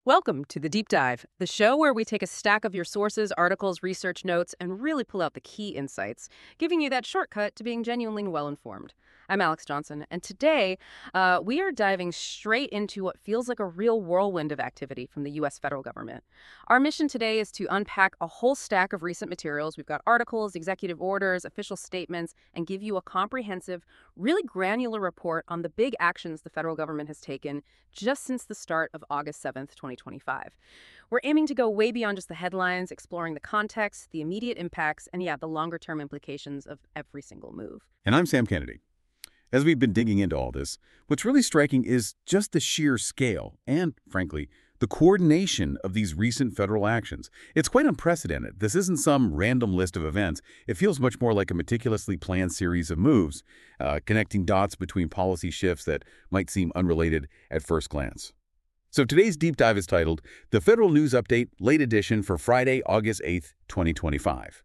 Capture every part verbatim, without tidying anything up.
Welcome to The Deep Dive, the show where we take a stack of your sources, articles, research notes, and really pull out the key insights, giving you that shortcut to being genuinely well-informed. I'm Alex Johnson, and today uh, we are diving straight into what feels like a real whirlwind of activity from the U S federal government. Our mission today is to unpack a whole stack of recent materials. We've got articles, executive orders, official statements, and give you a comprehensive, really granular report on the big actions the federal government has taken just since the start of August seventh, twenty twenty-five. We're aiming to go way beyond just the headlines, exploring the context, the immediate impacts, and yeah, the longer-term implications of every single move. And I'm Sam Kennedy. As we've been digging into all this, what's really striking is just the sheer scale and, frankly, the coordination of these recent federal actions. It's quite unprecedented. This isn't some random list of events. It feels much more like a meticulously planned series of moves, uh, connecting dots between policy shifts that might seem unrelated at first glance. So today's deep dive is titled The Federal News Update, Late Edition for Friday, August eighth, twenty twenty-five.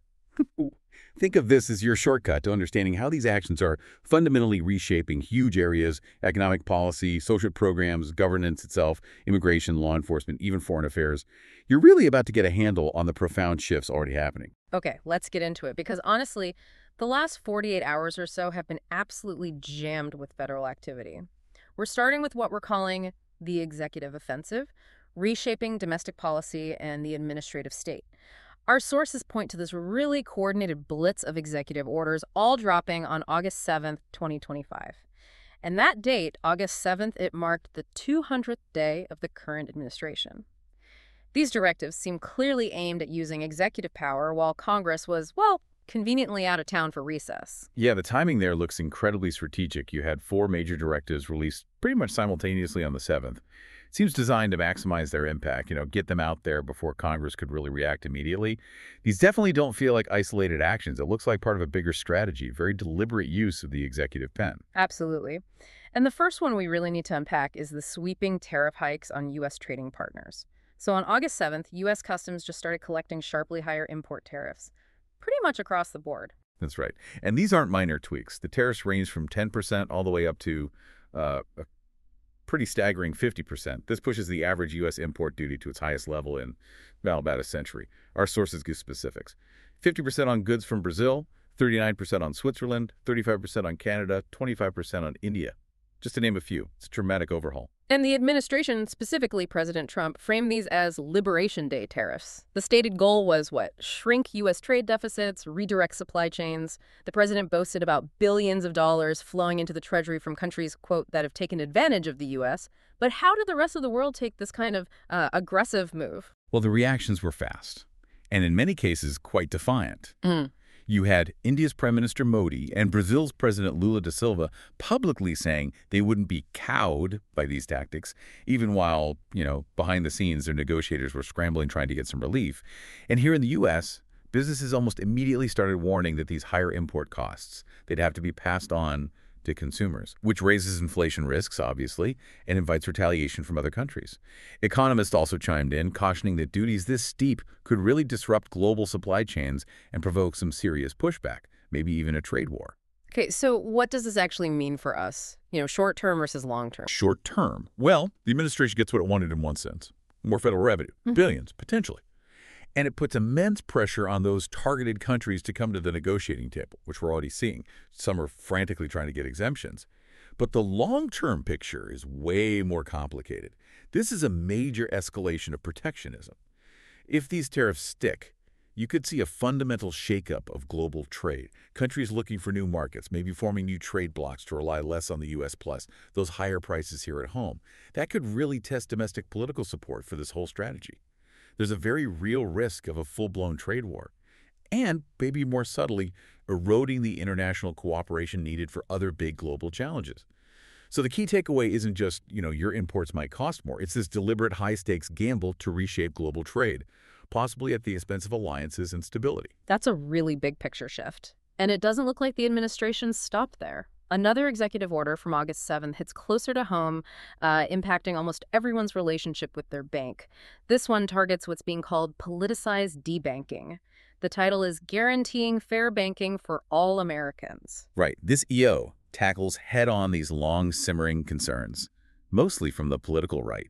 Think of this as your shortcut to understanding how these actions are fundamentally reshaping huge areas: economic policy, social programs, governance itself, immigration, law enforcement, even foreign affairs. You're really about to get a handle on the profound shifts already happening. Okay, let's get into it, because honestly, the last forty-eight hours or so have been absolutely jammed with federal activity. We're starting with what we're calling the executive offensive, reshaping domestic policy and the administrative state. Our sources point to this really coordinated blitz of executive orders, all dropping on August seventh, twenty twenty-five. And that date, August seventh, it marked the two hundredth day of the current administration. These directives seem clearly aimed at using executive power while Congress was, well, conveniently out of town for recess. Yeah, the timing there looks incredibly strategic. You had four major directives released pretty much simultaneously on the seventh. Seems designed to maximize their impact, you know, get them out there before Congress could really react immediately. These definitely don't feel like isolated actions. It looks like part of a bigger strategy, very deliberate use of the executive pen. Absolutely. And the first one we really need to unpack is the sweeping tariff hikes on U S trading partners. So on August seventh, U S Customs just started collecting sharply higher import tariffs, pretty much across the board. That's right. And these aren't minor tweaks. The tariffs range from ten percent all the way up to uh, a pretty staggering fifty percent. This pushes the average U S import duty to its highest level in, well, about a century. Our sources give specifics. fifty percent on goods from Brazil, thirty-nine percent on Switzerland, thirty-five percent on Canada, twenty-five percent on India. Just to name a few. It's a dramatic overhaul. And the administration, specifically President Trump, framed these as Liberation Day tariffs. The stated goal was what? Shrink U S trade deficits, redirect supply chains. The president boasted about billions of dollars flowing into the treasury from countries, quote, that have taken advantage of the U S. But how did the rest of the world take this kind of uh, aggressive move? Well, the reactions were fast, and in many cases quite defiant. Mm. You had India's Prime Minister Modi and Brazil's President Lula da Silva publicly saying they wouldn't be cowed by these tactics, even while, you know, behind the scenes, their negotiators were scrambling trying to get some relief. And here in the U S, businesses almost immediately started warning that these higher import costs, they'd have to be passed on to consumers, which raises inflation risks, obviously, and invites retaliation from other countries. Economists also chimed in, cautioning that duties this steep could really disrupt global supply chains and provoke some serious pushback, maybe even a trade war. Okay, so what does this actually mean for us? You know, short term versus long term. Short term? Well, the administration gets what it wanted in one sense. More federal revenue. Mm-hmm. Billions, potentially. And it puts immense pressure on those targeted countries to come to the negotiating table, which we're already seeing. Some are frantically trying to get exemptions. But the long-term picture is way more complicated. This is a major escalation of protectionism. If these tariffs stick, you could see a fundamental shakeup of global trade. Countries looking for new markets, maybe forming new trade blocs to rely less on the U S plus, those higher prices here at home. That could really test domestic political support for this whole strategy. There's a very real risk of a full-blown trade war, and, maybe more subtly, eroding the international cooperation needed for other big global challenges. So the key takeaway isn't just, you know, your imports might cost more. It's this deliberate high-stakes gamble to reshape global trade, possibly at the expense of alliances and stability. That's a really big picture shift. And it doesn't look like the administration stopped there. Another executive order from August seventh hits closer to home, uh, impacting almost everyone's relationship with their bank. This one targets what's being called politicized debanking. The title is Guaranteeing Fair Banking for All Americans. Right. This E O tackles head-on these long-simmering concerns, mostly from the political right.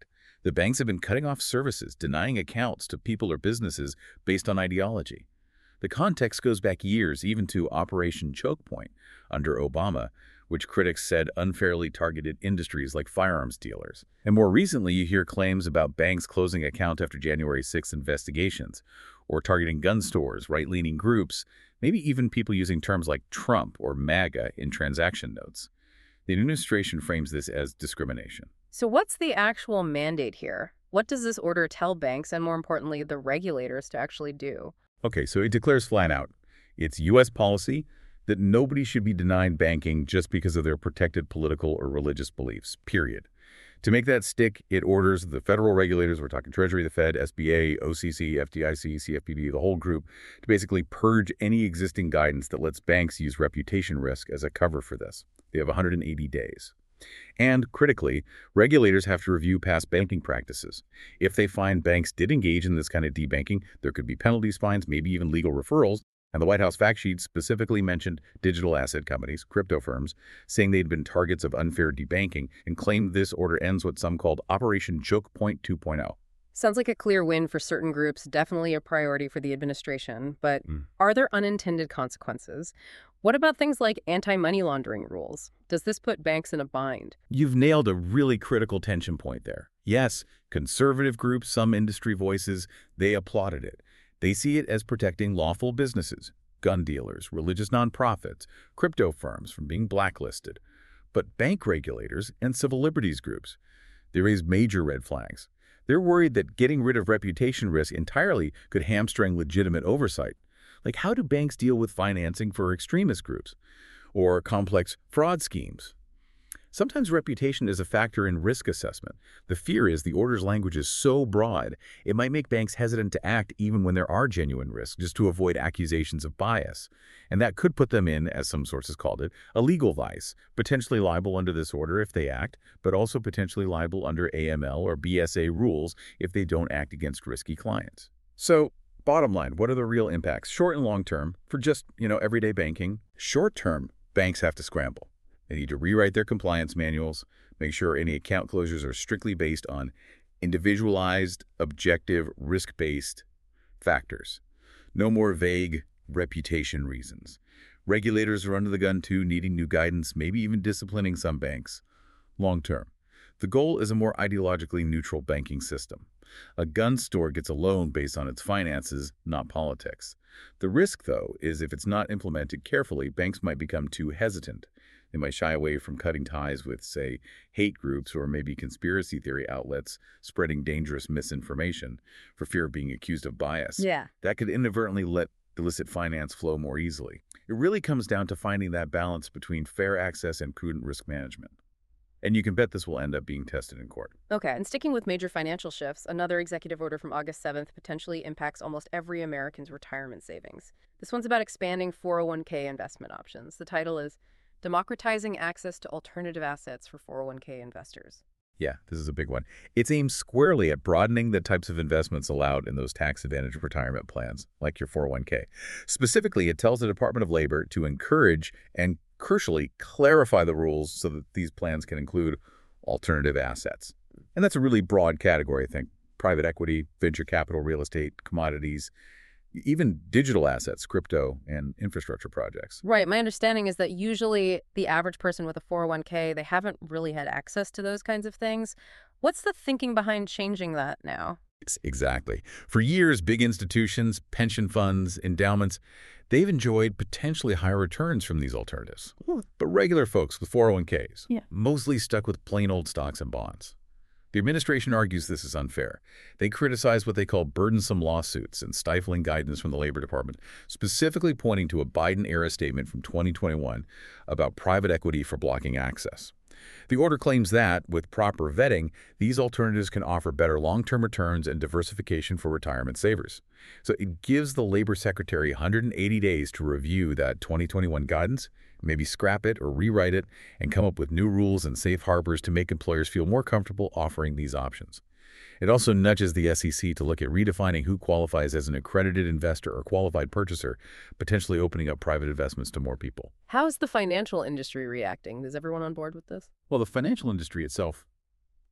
The banks have been cutting off services, denying accounts to people or businesses based on ideology. The context goes back years, even to Operation Choke Point under Obama, which critics said unfairly targeted industries like firearms dealers. And more recently, you hear claims about banks closing accounts after January sixth investigations, or targeting gun stores, right-leaning groups, maybe even people using terms like Trump or MAGA in transaction notes. The administration frames this as discrimination. So what's the actual mandate here? What does this order tell banks and, more importantly, the regulators to actually do? Okay, so it declares flat out, it's U S policy that nobody should be denied banking just because of their protected political or religious beliefs, period. To make that stick, it orders the federal regulators, we're talking Treasury, the Fed, S B A, O C C, F D I C, C F P B, the whole group, to basically purge any existing guidance that lets banks use reputation risk as a cover for this. They have one hundred eighty days. And critically, regulators have to review past banking practices. If they find banks did engage in this kind of debanking, there could be penalties, fines, maybe even legal referrals. And the White House fact sheet specifically mentioned digital asset companies, crypto firms, saying they'd been targets of unfair debanking and claimed this order ends what some called Operation Choke Point two point oh. Sounds like a clear win for certain groups, definitely a priority for the administration. But Mm. are there unintended consequences? What about things like anti-money laundering rules? Does this put banks in a bind? You've nailed a really critical tension point there. Yes, conservative groups, some industry voices, they applauded it. They see it as protecting lawful businesses, gun dealers, religious nonprofits, crypto firms from being blacklisted. But bank regulators and civil liberties groups, they raise major red flags. They're worried that getting rid of reputation risk entirely could hamstring legitimate oversight. Like, how do banks deal with financing for extremist groups or complex fraud schemes? Sometimes reputation is a factor in risk assessment. The fear is the order's language is so broad, it might make banks hesitant to act even when there are genuine risks, just to avoid accusations of bias. And that could put them in, as some sources called it, a legal vice, potentially liable under this order if they act, but also potentially liable under A M L or B S A rules if they don't act against risky clients. So, bottom line, what are the real impacts, short and long term, for just, you know, everyday banking? Short term, banks have to scramble. They need to rewrite their compliance manuals, make sure any account closures are strictly based on individualized, objective, risk-based factors. No more vague reputation reasons. Regulators are under the gun too, needing new guidance, maybe even disciplining some banks. Long term, the goal is a more ideologically neutral banking system. A gun store gets a loan based on its finances, not politics. The risk, though, is if it's not implemented carefully, banks might become too hesitant. They might shy away from cutting ties with, say, hate groups or maybe conspiracy theory outlets spreading dangerous misinformation for fear of being accused of bias. Yeah. That could inadvertently let illicit finance flow more easily. It really comes down to finding that balance between fair access and prudent risk management. And you can bet this will end up being tested in court. Okay, and sticking with major financial shifts, another executive order from August seventh potentially impacts almost every American's retirement savings. This one's about expanding four oh one k investment options. The title is Democratizing Access to Alternative Assets for four oh one k Investors. Yeah, this is a big one. It's aimed squarely at broadening the types of investments allowed in those tax-advantaged retirement plans, like your four oh one k. Specifically, it tells the Department of Labor to encourage and, crucially, clarify the rules so that these plans can include alternative assets. And that's a really broad category, I think. Private equity, venture capital, real estate, commodities, even digital assets, crypto, and infrastructure projects. Right. My understanding is that usually the average person with a four oh one k, they haven't really had access to those kinds of things. What's the thinking behind changing that now? Exactly. For years, big institutions, pension funds, endowments, they've enjoyed potentially higher returns from these alternatives. But regular folks with four oh one k's, Yeah. mostly stuck with plain old stocks and bonds. The administration argues this is unfair. They criticize what they call burdensome lawsuits and stifling guidance from the Labor Department, specifically pointing to a Biden-era statement from twenty twenty-one about private equity for blocking access. The order claims that, with proper vetting, these alternatives can offer better long-term returns and diversification for retirement savers. So it gives the Labor Secretary one hundred eighty days to review that twenty twenty-one guidance, maybe scrap it or rewrite it, and come up with new rules and safe harbors to make employers feel more comfortable offering these options. It also nudges the S E C to look at redefining who qualifies as an accredited investor or qualified purchaser, potentially opening up private investments to more people. How's the financial industry reacting? Is everyone on board with this? Well, the financial industry itself,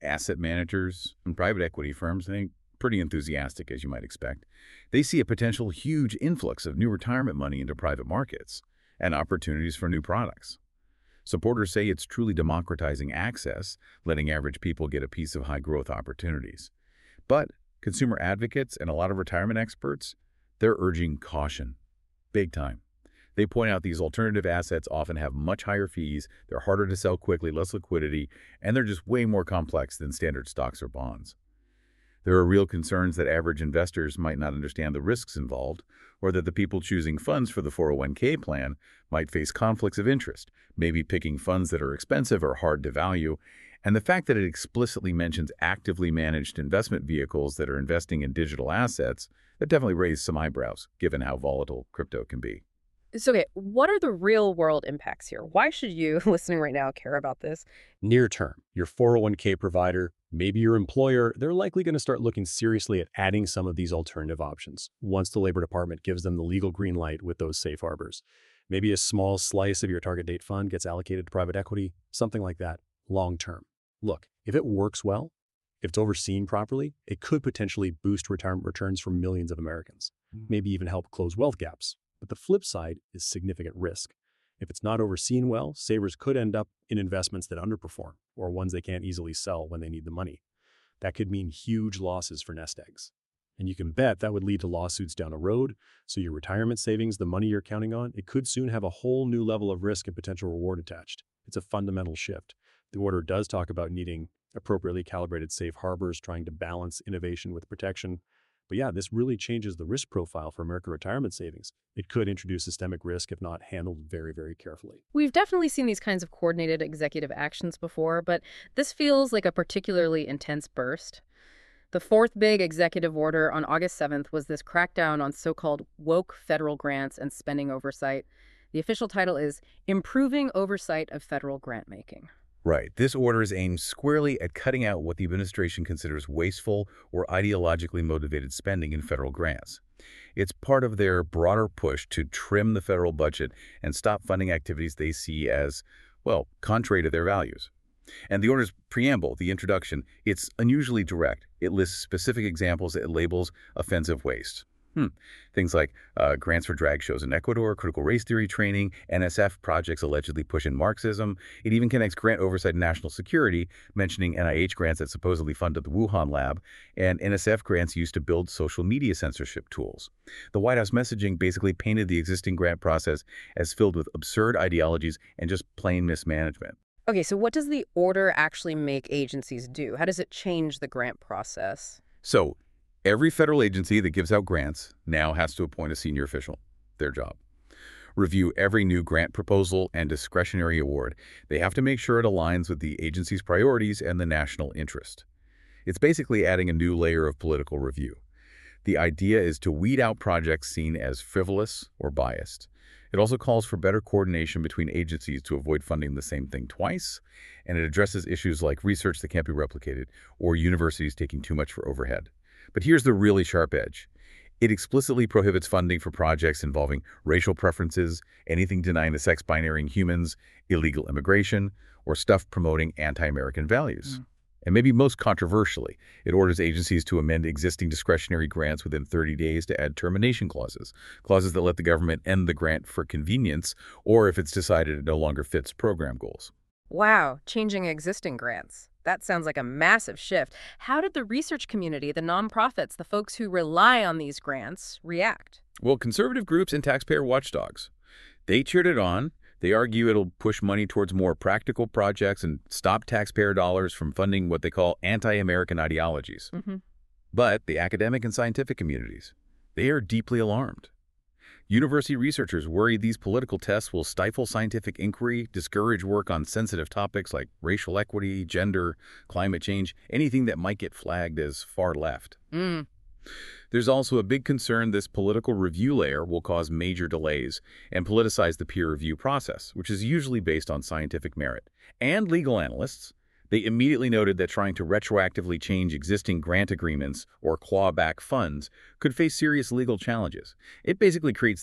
Asset managers and private equity firms, they pretty enthusiastic, as you might expect. They see a potential huge influx of new retirement money into private markets and opportunities for new products. Supporters say it's truly democratizing access, letting average people get a piece of high-growth opportunities. But consumer advocates and a lot of retirement experts, they're urging caution, big time. They point out these alternative assets often have much higher fees, they're harder to sell quickly, less liquidity, and they're just way more complex than standard stocks or bonds. There are real concerns that average investors might not understand the risks involved, or that the people choosing funds for the four oh one K plan might face conflicts of interest, maybe picking funds that are expensive or hard to value. And the fact that it explicitly mentions actively managed investment vehicles that are investing in digital assets, that definitely raised some eyebrows, given how volatile crypto can be. So, okay, what are the real-world impacts here? Why should you, listening right now, care about this? Near term, your four oh one K provider, maybe your employer, they're likely going to start looking seriously at adding some of these alternative options once the Labor Department gives them the legal green light with those safe harbors. Maybe a small slice of your target date fund gets allocated to private equity, something like that, long term. Look, if it works well, if it's overseen properly, it could potentially boost retirement returns for millions of Americans, maybe even help close wealth gaps. But the flip side is significant risk. If it's not overseen well, savers could end up in investments that underperform or ones they can't easily sell when they need the money. That could mean huge losses for nest eggs. And you can bet that would lead to lawsuits down the road, so your retirement savings, the money you're counting on, it could soon have a whole new level of risk and potential reward attached. It's a fundamental shift. The order does talk about needing appropriately calibrated safe harbors, trying to balance innovation with protection. But yeah, this really changes the risk profile for American retirement savings. It could introduce systemic risk if not handled very, very carefully. We've definitely seen these kinds of coordinated executive actions before, but this feels like a particularly intense burst. The fourth big executive order on August seventh was this crackdown on so-called woke federal grants and spending oversight. The official title is Improving Oversight of Federal Grant-Making. Right. This order is aimed squarely at cutting out what the administration considers wasteful or ideologically motivated spending in federal grants. It's part of their broader push to trim the federal budget and stop funding activities they see as, well, contrary to their values. And the order's preamble, the introduction, it's unusually direct. It lists specific examples. It labels offensive waste. Hmm. Things like uh, grants for drag shows in Ecuador, critical race theory training, N S F projects allegedly pushing Marxism. It even connects grant oversight and national security, mentioning N I H grants that supposedly funded the Wuhan lab, and N S F grants used to build social media censorship tools. The White House messaging basically painted the existing grant process as filled with absurd ideologies and just plain mismanagement. Okay, so what does the order actually make agencies do? How does it change the grant process? So, every federal agency that gives out grants now has to appoint a senior official, their job. Review every new grant proposal and discretionary award. They have to make sure it aligns with the agency's priorities and the national interest. It's basically adding a new layer of political review. The idea is to weed out projects seen as frivolous or biased. It also calls for better coordination between agencies to avoid funding the same thing twice, and it addresses issues like research that can't be replicated or universities taking too much for overhead. But here's the really sharp edge. It explicitly prohibits funding for projects involving racial preferences, anything denying the sex binary in humans, illegal immigration, or stuff promoting anti-American values. Mm. And maybe most controversially, it orders agencies to amend existing discretionary grants within thirty days to add termination clauses, clauses that let the government end the grant for convenience or if it's decided it no longer fits program goals. Wow, changing existing grants. That sounds like a massive shift. How did the research community, the nonprofits, the folks who rely on these grants, react? Well, conservative groups and taxpayer watchdogs, they cheered it on. They argue it'll push money towards more practical projects and stop taxpayer dollars from funding what they call anti-American ideologies. Mm-hmm. But the academic and scientific communities, they are deeply alarmed. University researchers worry these political tests will stifle scientific inquiry, discourage work on sensitive topics like racial equity, gender, climate change, anything that might get flagged as far left. Mm. There's also a big concern this political review layer will cause major delays and politicize the peer review process, which is usually based on scientific merit. And legal analysts, they immediately noted that trying to retroactively change existing grant agreements or claw back funds could face serious legal challenges. It basically creates this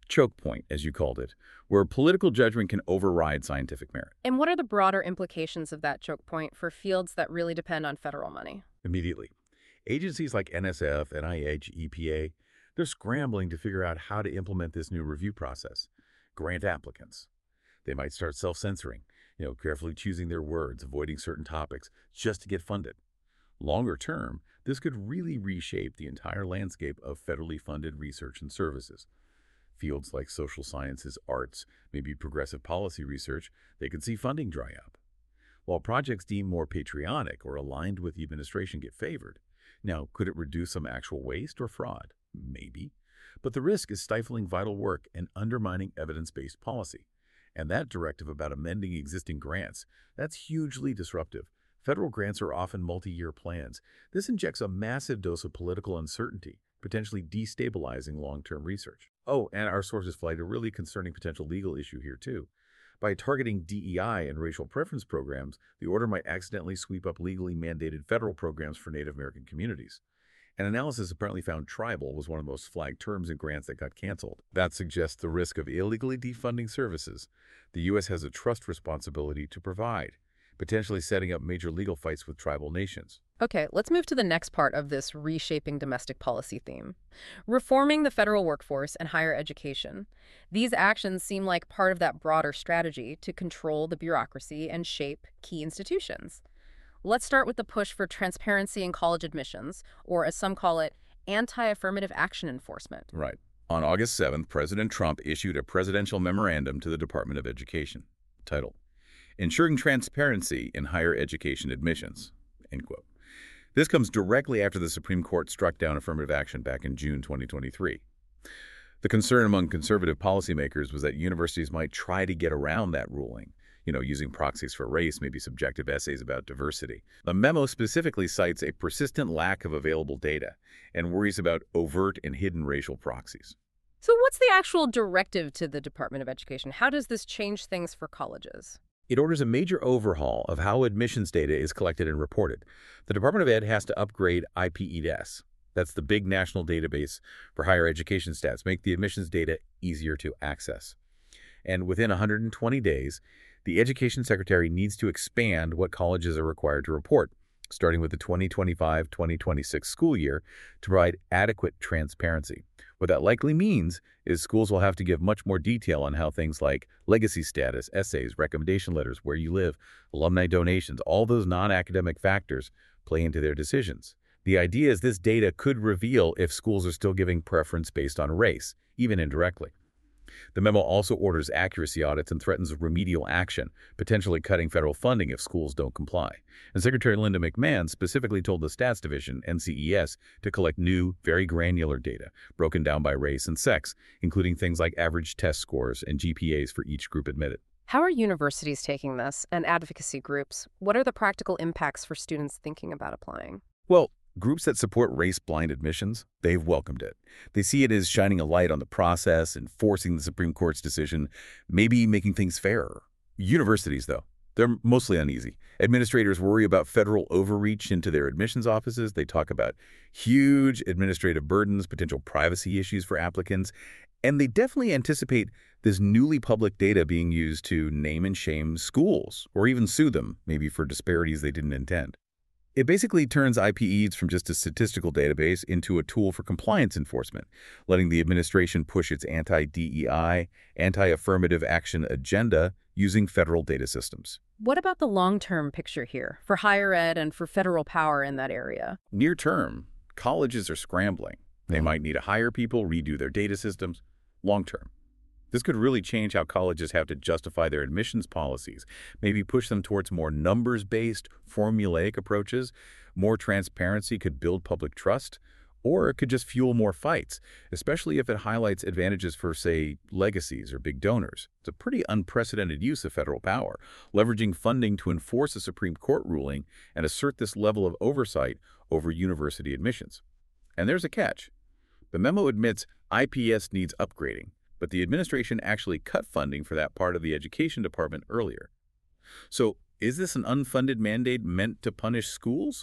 choke point, as you called it, where political judgment can override scientific merit. And what are the broader implications of that choke point for fields that really depend on federal money? Immediately, agencies like N S F, N I H, E P A, they're scrambling to figure out how to implement this new review process. Grant applicants. They might start self-censoring, you know, carefully choosing their words, avoiding certain topics, just to get funded. Longer term, this could really reshape the entire landscape of federally funded research and services. Fields like social sciences, arts, maybe progressive policy research, they could see funding dry up. While projects deemed more patriotic or aligned with the administration get favored. Now, could it reduce some actual waste or fraud? Maybe. But the risk is stifling vital work and undermining evidence-based policy. And that directive about amending existing grants, that's hugely disruptive. Federal grants are often multi-year plans. This injects a massive dose of political uncertainty, potentially destabilizing long-term research. Oh, and our sources flag a really concerning potential legal issue here, too. By targeting D E I and racial preference programs, the order might accidentally sweep up legally mandated federal programs for Native American communities. An analysis apparently found tribal was one of the most flagged terms in grants that got canceled. That suggests the risk of illegally defunding services the U S has a trust responsibility to provide, potentially setting up major legal fights with tribal nations. Okay, let's move to the next part of this reshaping domestic policy theme. Reforming the federal workforce and higher education. These actions seem like part of that broader strategy to control the bureaucracy and shape key institutions. Let's start with the push for transparency in college admissions, or as some call it, anti-affirmative action enforcement. Right. On August seventh, President Trump issued a presidential memorandum to the Department of Education, titled, Ensuring Transparency in Higher Education Admissions, end quote. This comes directly after the Supreme Court struck down affirmative action back in June twenty twenty-three. The concern among conservative policymakers was that universities might try to get around that ruling, you know, using proxies for race, maybe subjective essays about diversity. The memo specifically cites a persistent lack of available data and worries about overt and hidden racial proxies. So what's the actual directive to the Department of Education? How does this change things for colleges? It orders a major overhaul of how admissions data is collected and reported. The Department of Ed has to upgrade I P E D S. That's the big national database for higher education stats, make the admissions data easier to access. And within one hundred twenty days, the Education Secretary needs to expand what colleges are required to report, starting with the twenty twenty-five twenty twenty-six school year, to provide adequate transparency. What that likely means is schools will have to give much more detail on how things like legacy status, essays, recommendation letters, where you live, alumni donations, all those non-academic factors play into their decisions. The idea is this data could reveal if schools are still giving preference based on race, even indirectly. The memo also orders accuracy audits and threatens remedial action, potentially cutting federal funding if schools don't comply. And Secretary Linda McMahon specifically told the Stats Division, N C E S, to collect new, very granular data, broken down by race and sex, including things like average test scores and G P As for each group admitted. How are universities taking this, and advocacy groups? What are the practical impacts for students thinking about applying? Well, groups that support race-blind admissions, they've welcomed it. They see it as shining a light on the process, enforcing the Supreme Court's decision, maybe making things fairer. Universities, though, they're mostly uneasy. Administrators worry about federal overreach into their admissions offices. They talk about huge administrative burdens, potential privacy issues for applicants, and they definitely anticipate this newly public data being used to name and shame schools, or even sue them, maybe for disparities they didn't intend. It basically turns I P E D S from just a statistical database into a tool for compliance enforcement, letting the administration push its anti-D E I, anti-affirmative action agenda using federal data systems. What about the long-term picture here for higher ed and for federal power in that area? Near term, colleges are scrambling. They might need to hire people, redo their data systems. Long term, this could really change how colleges have to justify their admissions policies, maybe push them towards more numbers-based, formulaic approaches. More transparency could build public trust, or it could just fuel more fights, especially if it highlights advantages for, say, legacies or big donors. It's a pretty unprecedented use of federal power, leveraging funding to enforce a Supreme Court ruling and assert this level of oversight over university admissions. And there's a catch. The memo admits I P S needs upgrading, but the administration actually cut funding for that part of the Education Department earlier. So is this an unfunded mandate meant to punish schools?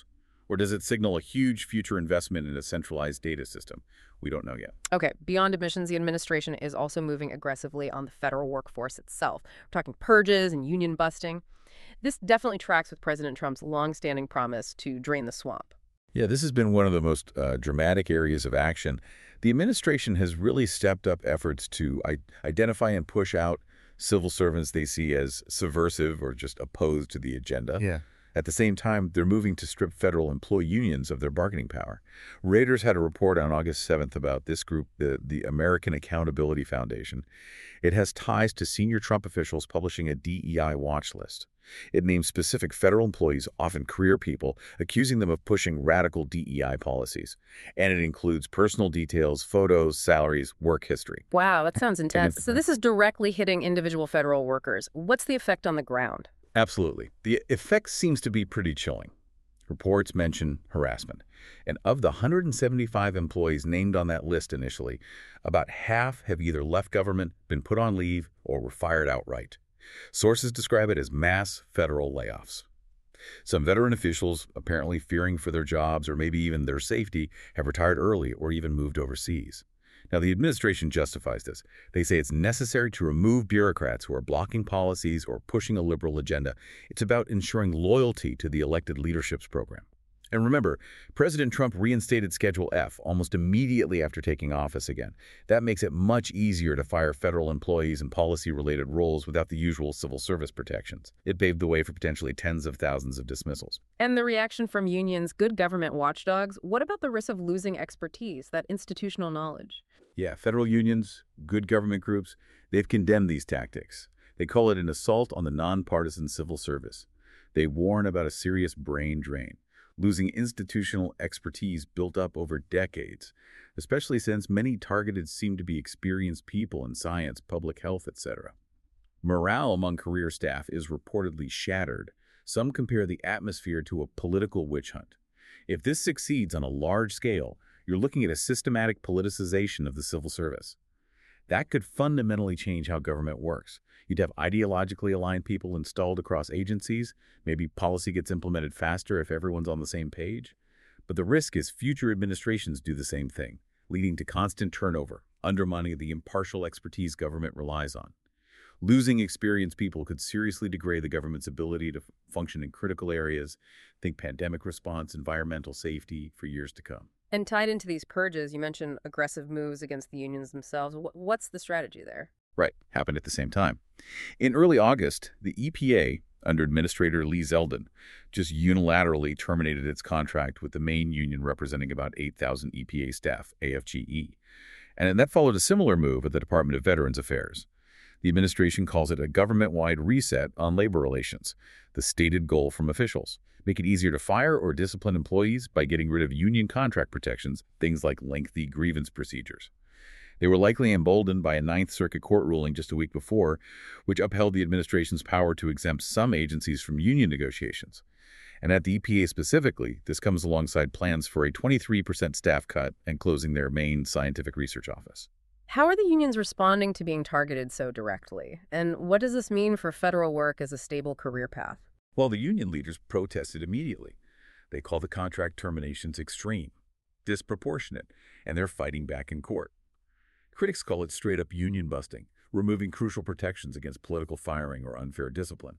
Or does it signal a huge future investment in a centralized data system? We don't know yet. Okay, beyond emissions, the administration is also moving aggressively on the federal workforce itself. We're talking purges and union busting. This definitely tracks with President Trump's longstanding promise to drain the swamp. Yeah, this has been one of the most uh, dramatic areas of action. The administration has really stepped up efforts to I identify and push out civil servants they see as subversive or just opposed to the agenda. Yeah. At the same time, they're moving to strip federal employee unions of their bargaining power. Reuters had a report on August seventh about this group, the, the American Accountability Foundation. It has ties to senior Trump officials publishing a D E I watch list. It names specific federal employees, often career people, accusing them of pushing radical D E I policies. And it includes personal details, photos, salaries, work history. Wow, that sounds intense. So this is directly hitting individual federal workers. What's the effect on the ground? Absolutely. The effect seems to be pretty chilling. Reports mention harassment. And of the one hundred seventy-five employees named on that list initially, about half have either left government, been put on leave, or were fired outright. Sources describe it as mass federal layoffs. Some veteran officials, apparently fearing for their jobs or maybe even their safety, have retired early or even moved overseas. Now, the administration justifies this. They say it's necessary to remove bureaucrats who are blocking policies or pushing a liberal agenda. It's about ensuring loyalty to the elected leadership's program. And remember, President Trump reinstated Schedule F almost immediately after taking office again. That makes it much easier to fire federal employees in policy-related roles without the usual civil service protections. It paved the way for potentially tens of thousands of dismissals. And the reaction from unions, good government watchdogs, what about the risk of losing expertise, that institutional knowledge? Yeah, federal unions, good government groups, they've condemned these tactics. They call it an assault on the nonpartisan civil service. They warn about a serious brain drain, losing institutional expertise built up over decades, especially since many targeted seem to be experienced people in science, public health, et cetera. Morale among career staff is reportedly shattered. Some compare the atmosphere to a political witch hunt. If this succeeds on a large scale, you're looking at a systematic politicization of the civil service. That could fundamentally change how government works. You'd have ideologically aligned people installed across agencies. Maybe policy gets implemented faster if everyone's on the same page. But the risk is future administrations do the same thing, leading to constant turnover, undermining the impartial expertise government relies on. Losing experienced people could seriously degrade the government's ability to function in critical areas, think pandemic response, environmental safety, for years to come. And tied into these purges, you mentioned aggressive moves against the unions themselves. What's the strategy there? Right, happened at the same time. In early August, the E P A, under Administrator Lee Zeldin, just unilaterally terminated its contract with the main union representing about eight thousand E P A staff, A F G E. And that followed a similar move at the Department of Veterans Affairs. The administration calls it a government-wide reset on labor relations, the stated goal from officials. Make it easier to fire or discipline employees by getting rid of union contract protections, things like lengthy grievance procedures. They were likely emboldened by a Ninth Circuit Court ruling just a week before, which upheld the administration's power to exempt some agencies from union negotiations. And at the E P A specifically, this comes alongside plans for a twenty-three percent staff cut and closing their main scientific research office. How are the unions responding to being targeted so directly? And what does this mean for federal work as a stable career path? Well, the union leaders protested immediately. They call the contract terminations extreme, disproportionate, and they're fighting back in court. Critics call it straight-up union busting, removing crucial protections against political firing or unfair discipline.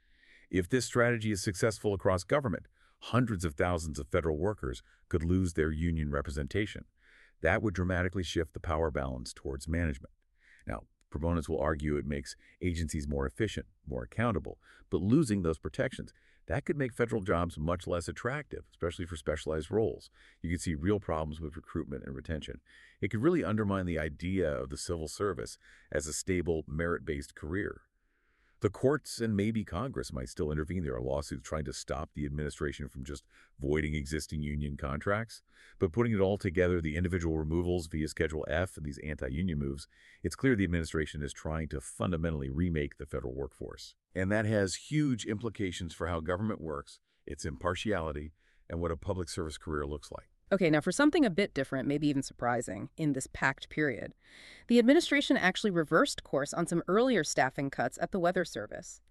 If this strategy is successful across government, hundreds of thousands of federal workers could lose their union representation. That would dramatically shift the power balance towards management. Now, proponents will argue it makes agencies more efficient, more accountable, but losing those protections, that could make federal jobs much less attractive, especially for specialized roles. You could see real problems with recruitment and retention. It could really undermine the idea of the civil service as a stable, merit-based career. The courts and maybe Congress might still intervene. There are lawsuits trying to stop the administration from just voiding existing union contracts. But putting it all together, the individual removals via Schedule F and these anti-union moves, it's clear the administration is trying to fundamentally remake the federal workforce. And that has huge implications for how government works, its impartiality, and what a public service career looks like. Okay, now for something a bit different, maybe even surprising, in this packed period, the administration actually reversed course on some earlier staffing cuts at the Weather Service.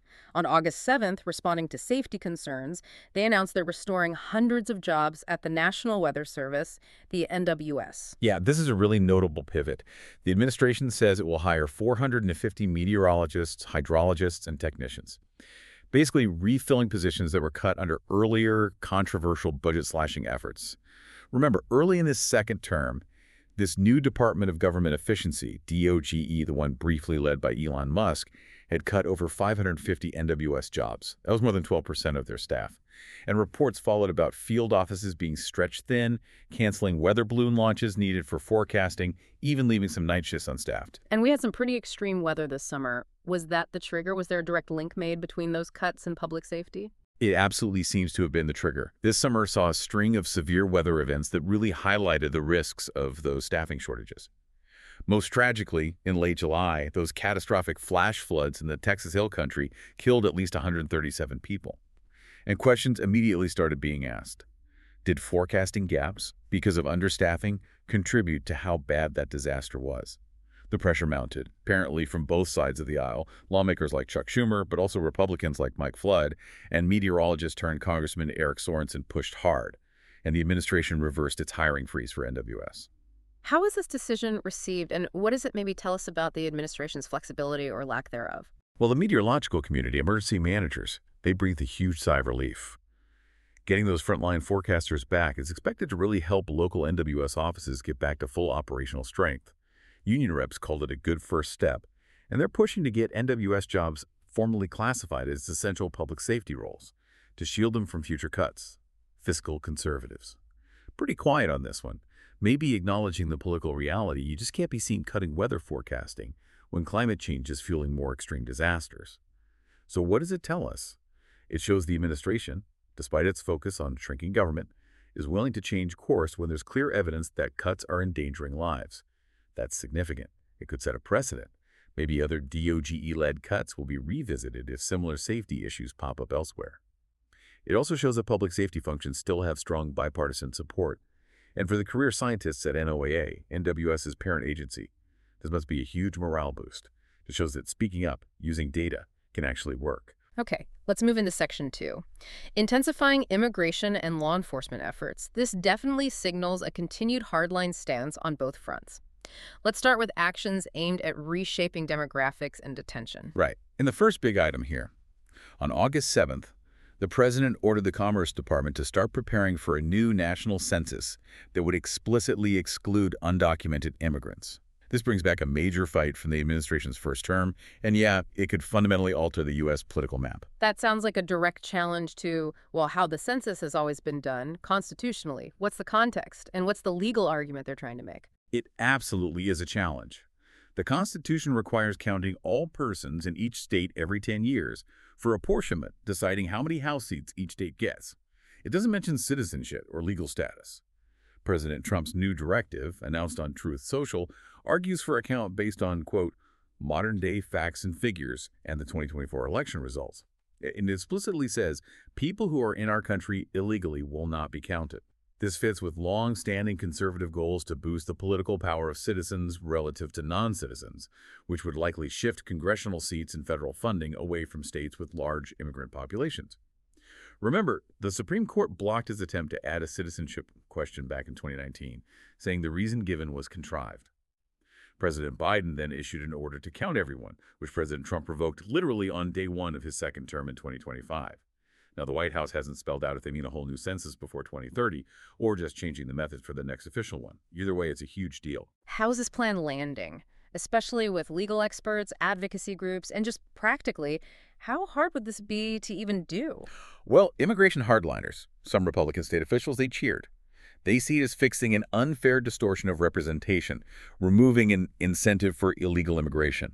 On August seventh, responding to safety concerns, they announced they're restoring hundreds of jobs at the National Weather Service, the N W S. Yeah, this is a really notable pivot. The administration says it will hire four hundred fifty meteorologists, hydrologists, and technicians, basically refilling positions that were cut under earlier controversial budget-slashing efforts. Remember, early in this second term, this new Department of Government Efficiency, D O G E, the one briefly led by Elon Musk, had cut over five hundred fifty N W S jobs. That was more than twelve percent of their staff. And reports followed about field offices being stretched thin, canceling weather balloon launches needed for forecasting, even leaving some night shifts unstaffed. And we had some pretty extreme weather this summer. Was that the trigger? Was there a direct link made between those cuts and public safety? It absolutely seems to have been the trigger. This summer saw a string of severe weather events that really highlighted the risks of those staffing shortages. Most tragically, in late July, those catastrophic flash floods in the Texas Hill Country killed at least one hundred thirty-seven people. And questions immediately started being asked. Did forecasting gaps, because of understaffing, contribute to how bad that disaster was? The pressure mounted, apparently from both sides of the aisle, lawmakers like Chuck Schumer, but also Republicans like Mike Flood, and meteorologist-turned-Congressman Eric Sorensen pushed hard, and the administration reversed its hiring freeze for N W S. How was this decision received, and what does it maybe tell us about the administration's flexibility or lack thereof? Well, the meteorological community, emergency managers, they breathed a huge sigh of relief. Getting those frontline forecasters back is expected to really help local N W S offices get back to full operational strength. Union reps called it a good first step, and they're pushing to get N W S jobs formally classified as essential public safety roles to shield them from future cuts. Fiscal conservatives. Pretty quiet on this one. Maybe acknowledging the political reality you just can't be seen cutting weather forecasting when climate change is fueling more extreme disasters. So what does it tell us? It shows the administration, despite its focus on shrinking government, is willing to change course when there's clear evidence that cuts are endangering lives. That's significant. It could set a precedent. Maybe other D O G E-led cuts will be revisited if similar safety issues pop up elsewhere. It also shows that public safety functions still have strong bipartisan support. And for the career scientists at N O A A, NWS's parent agency, this must be a huge morale boost. It shows that speaking up, using data, can actually work. Okay, let's move into section two. Intensifying immigration and law enforcement efforts. This definitely signals a continued hardline stance on both fronts. Let's start with actions aimed at reshaping demographics and detention. Right. In the first big item here, on August seventh, the president ordered the Commerce Department to start preparing for a new national census that would explicitly exclude undocumented immigrants. This brings back a major fight from the administration's first term, and yeah, it could fundamentally alter the U S political map. That sounds like a direct challenge to, well, how the census has always been done constitutionally. What's the context, and what's the legal argument they're trying to make? It absolutely is a challenge. The Constitution requires counting all persons in each state every ten years for apportionment, deciding how many House seats each state gets. It doesn't mention citizenship or legal status. President Trump's new directive, announced on Truth Social, argues for a count based on, quote, modern-day facts and figures and the twenty twenty-four election results. It explicitly says people who are in our country illegally will not be counted. This fits with long-standing conservative goals to boost the political power of citizens relative to non-citizens, which would likely shift congressional seats and federal funding away from states with large immigrant populations. Remember, the Supreme Court blocked his attempt to add a citizenship question back in twenty nineteen, saying the reason given was contrived. President Biden then issued an order to count everyone, which President Trump revoked literally on day one of his second term in twenty twenty-five. Now, the White House hasn't spelled out if they mean a whole new census before twenty thirty or just changing the method for the next official one. Either way, it's a huge deal. How's this plan landing? Especially with legal experts, advocacy groups, and just practically, how hard would this be to even do? Well, immigration hardliners, some Republican state officials, they cheered. They see it as fixing an unfair distortion of representation, removing an incentive for illegal immigration.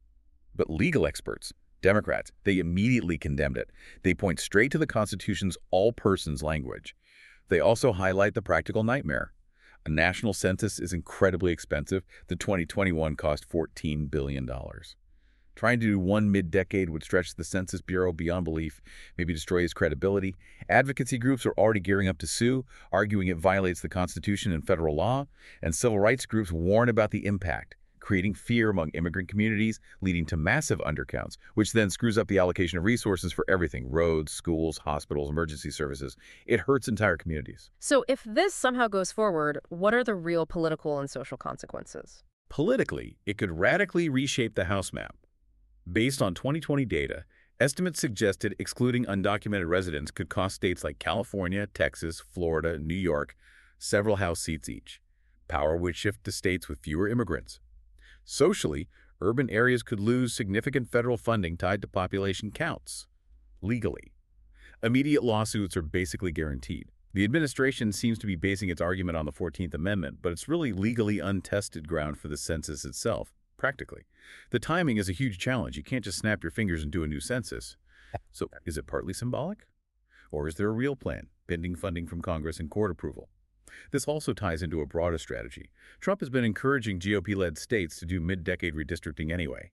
But legal experts, Democrats, they immediately condemned it. They point straight to the Constitution's all persons language. They also highlight the practical nightmare. A national census is incredibly expensive. The twenty twenty-one cost fourteen billion dollars. Trying to do one mid-decade would stretch the Census Bureau beyond belief, maybe destroy its credibility. Advocacy groups are already gearing up to sue, arguing it violates the Constitution and federal law, and civil rights groups warn about the impact, creating fear among immigrant communities, leading to massive undercounts, which then screws up the allocation of resources for everything: roads, schools, hospitals, emergency services. It hurts entire communities. So if this somehow goes forward, what are the real political and social consequences? Politically, it could radically reshape the House map. Based on twenty twenty data, estimates suggested excluding undocumented residents could cost states like California, Texas, Florida, New York several House seats each. Power would shift to states with fewer immigrants. Socially, urban areas could lose significant federal funding tied to population counts. Legally, immediate lawsuits are basically guaranteed. The administration seems to be basing its argument on the fourteenth Amendment, but it's really legally untested ground for the census itself, practically. The timing is a huge challenge. You can't just snap your fingers and do a new census. So is it partly symbolic? Or is there a real plan, pending funding from Congress and court approval? This also ties into a broader strategy. Trump has been encouraging G O P-led states to do mid-decade redistricting anyway.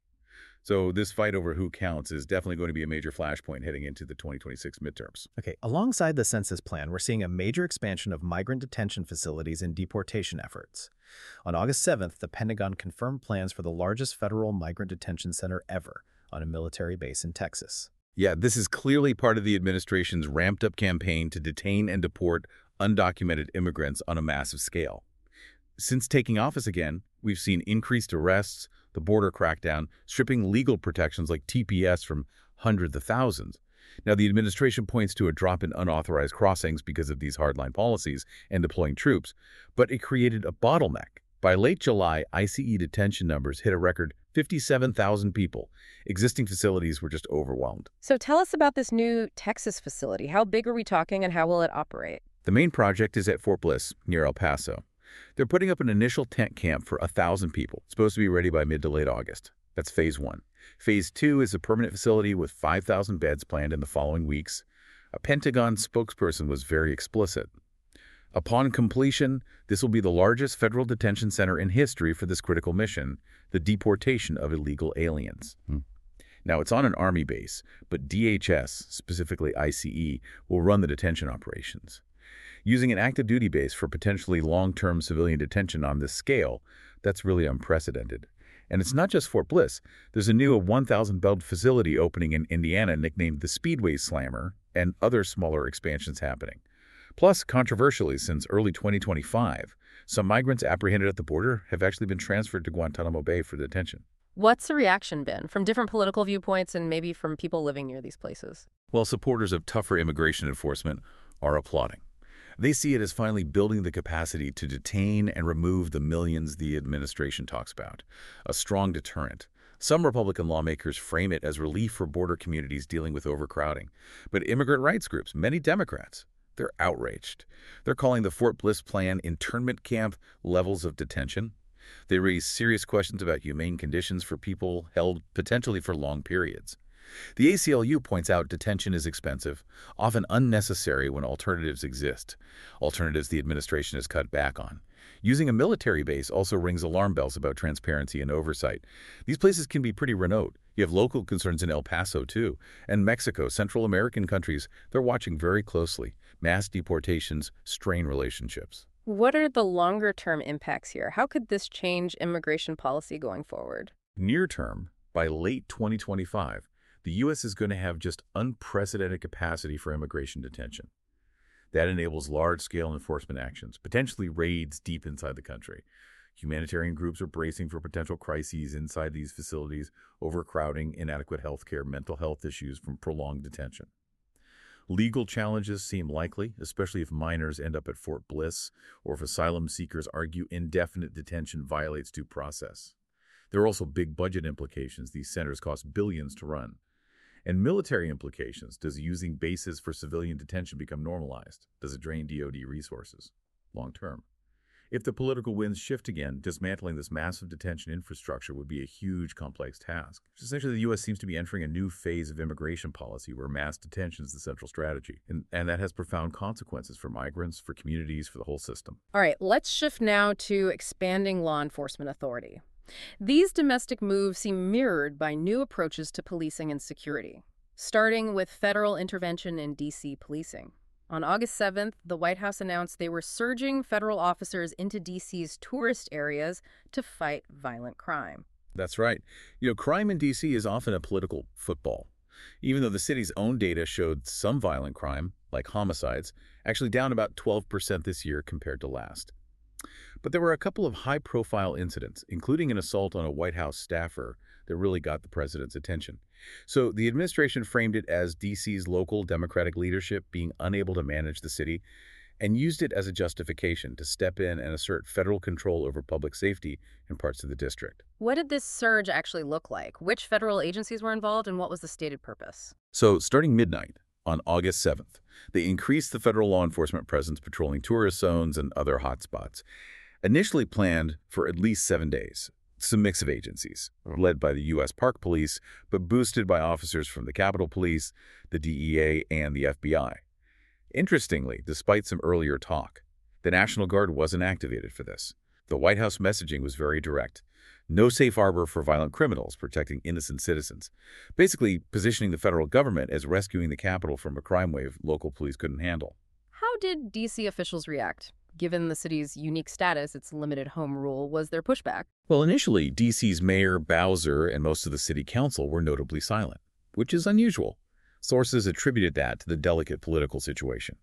So this fight over who counts is definitely going to be a major flashpoint heading into the twenty twenty-six midterms. Okay, alongside the census plan, we're seeing a major expansion of migrant detention facilities and deportation efforts. On August seventh, the Pentagon confirmed plans for the largest federal migrant detention center ever on a military base in Texas. Yeah, this is clearly part of the administration's ramped-up campaign to detain and deport undocumented immigrants on a massive scale. Since taking office again, we've seen increased arrests, the border crackdown, stripping legal protections like T P S from hundreds of thousands. Now, the administration points to a drop in unauthorized crossings because of these hardline policies and deploying troops, but it created a bottleneck. By late July, I C E detention numbers hit a record fifty-seven thousand people. Existing facilities were just overwhelmed. So tell us about this new Texas facility. How big are we talking and how will it operate? The main project is at Fort Bliss, near El Paso. They're putting up an initial tent camp for one thousand people. It's supposed to be ready by mid to late August. That's phase one. Phase two is a permanent facility with five thousand beds planned in the following weeks. A Pentagon spokesperson was very explicit. Upon completion, this will be the largest federal detention center in history for this critical mission, the deportation of illegal aliens. Hmm. Now, it's on an Army base, but D H S, specifically I C E, will run the detention operations. Using an active duty base for potentially long-term civilian detention on this scale, that's really unprecedented. And it's not just Fort Bliss. There's a new one thousand bed facility opening in Indiana nicknamed the Speedway Slammer, and other smaller expansions happening. Plus, controversially, since early twenty twenty-five, some migrants apprehended at the border have actually been transferred to Guantanamo Bay for detention. What's the reaction been from different political viewpoints and maybe from people living near these places? Well, supporters of tougher immigration enforcement are applauding. They see it as finally building the capacity to detain and remove the millions the administration talks about, a strong deterrent. Some Republican lawmakers frame it as relief for border communities dealing with overcrowding. But immigrant rights groups, many Democrats, they're outraged. They're calling the Fort Bliss plan internment camp levels of detention. They raise serious questions about humane conditions for people held potentially for long periods. The A C L U points out detention is expensive, often unnecessary when alternatives exist, alternatives the administration has cut back on. Using a military base also rings alarm bells about transparency and oversight. These places can be pretty remote. You have local concerns in El Paso, too. And Mexico, Central American countries, they're watching very closely. Mass deportations strain relationships. What are the longer-term impacts here? How could this change immigration policy going forward? Near term, by late twenty twenty-five, the U S is going to have just unprecedented capacity for immigration detention. That enables large-scale enforcement actions, potentially raids deep inside the country. Humanitarian groups are bracing for potential crises inside these facilities, overcrowding, inadequate health care, mental health issues from prolonged detention. Legal challenges seem likely, especially if minors end up at Fort Bliss or if asylum seekers argue indefinite detention violates due process. There are also big budget implications. These centers cost billions to run. And military implications. Does using bases for civilian detention become normalized? Does it drain D O D resources long term? If the political winds shift again, dismantling this massive detention infrastructure would be a huge, complex task. Essentially, the U S seems to be entering a new phase of immigration policy where mass detention is the central strategy. And, and that has profound consequences for migrants, for communities, for the whole system. All right, let's shift now to expanding law enforcement authority. These domestic moves seem mirrored by new approaches to policing and security, starting with federal intervention in D C policing. On August seventh, the White House announced they were surging federal officers into D C's tourist areas to fight violent crime. That's right. You know, crime in D C is often a political football. Even though the city's own data showed some violent crime, like homicides, actually down about twelve percent this year compared to last. But there were a couple of high-profile incidents, including an assault on a White House staffer, that really got the president's attention. So the administration framed it as D C's local Democratic leadership being unable to manage the city and used it as a justification to step in and assert federal control over public safety in parts of the district. What did this surge actually look like? Which federal agencies were involved, and what was the stated purpose? So starting midnight on August seventh, they increased the federal law enforcement presence patrolling tourist zones and other hotspots. Initially planned for at least seven days, it's a mix of agencies, led by the U S Park Police, but boosted by officers from the Capitol Police, the D E A, and the F B I. Interestingly, despite some earlier talk, the National Guard wasn't activated for this. The White House messaging was very direct. No safe harbor for violent criminals, protecting innocent citizens. Basically, positioning the federal government as rescuing the Capitol from a crime wave local police couldn't handle. How did D C officials react? Given the city's unique status, its limited home rule, was there pushback? Well, initially, D C's Mayor Bowser and most of the city council were notably silent, which is unusual. Sources attributed that to the delicate political situation.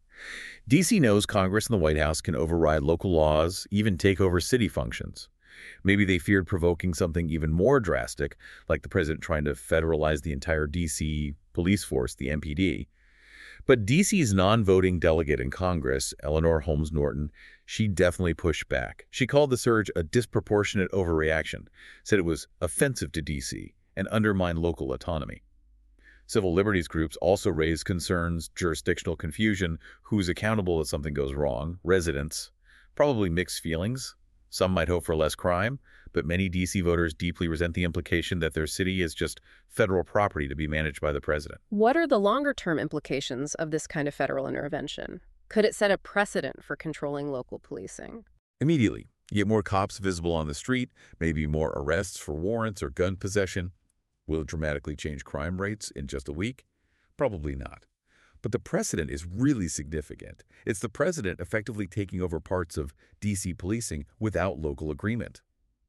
D C knows Congress and the White House can override local laws, even take over city functions. Maybe they feared provoking something even more drastic, like the president trying to federalize the entire D C police force, the M P D. But D C's non-voting delegate in Congress, Eleanor Holmes Norton, she definitely pushed back. She called the surge a disproportionate overreaction, said it was offensive to D C and undermined local autonomy. Civil liberties groups also raised concerns, jurisdictional confusion, who's accountable if something goes wrong, residents, probably mixed feelings. Some might hope for less crime, but many D C voters deeply resent the implication that their city is just federal property to be managed by the president. What are the longer-term implications of this kind of federal intervention? Could it set a precedent for controlling local policing? Immediately, you get more cops visible on the street, maybe more arrests for warrants or gun possession. Will it dramatically change crime rates in just a week? Probably not. But the precedent is really significant. It's the president effectively taking over parts of D C policing without local agreement.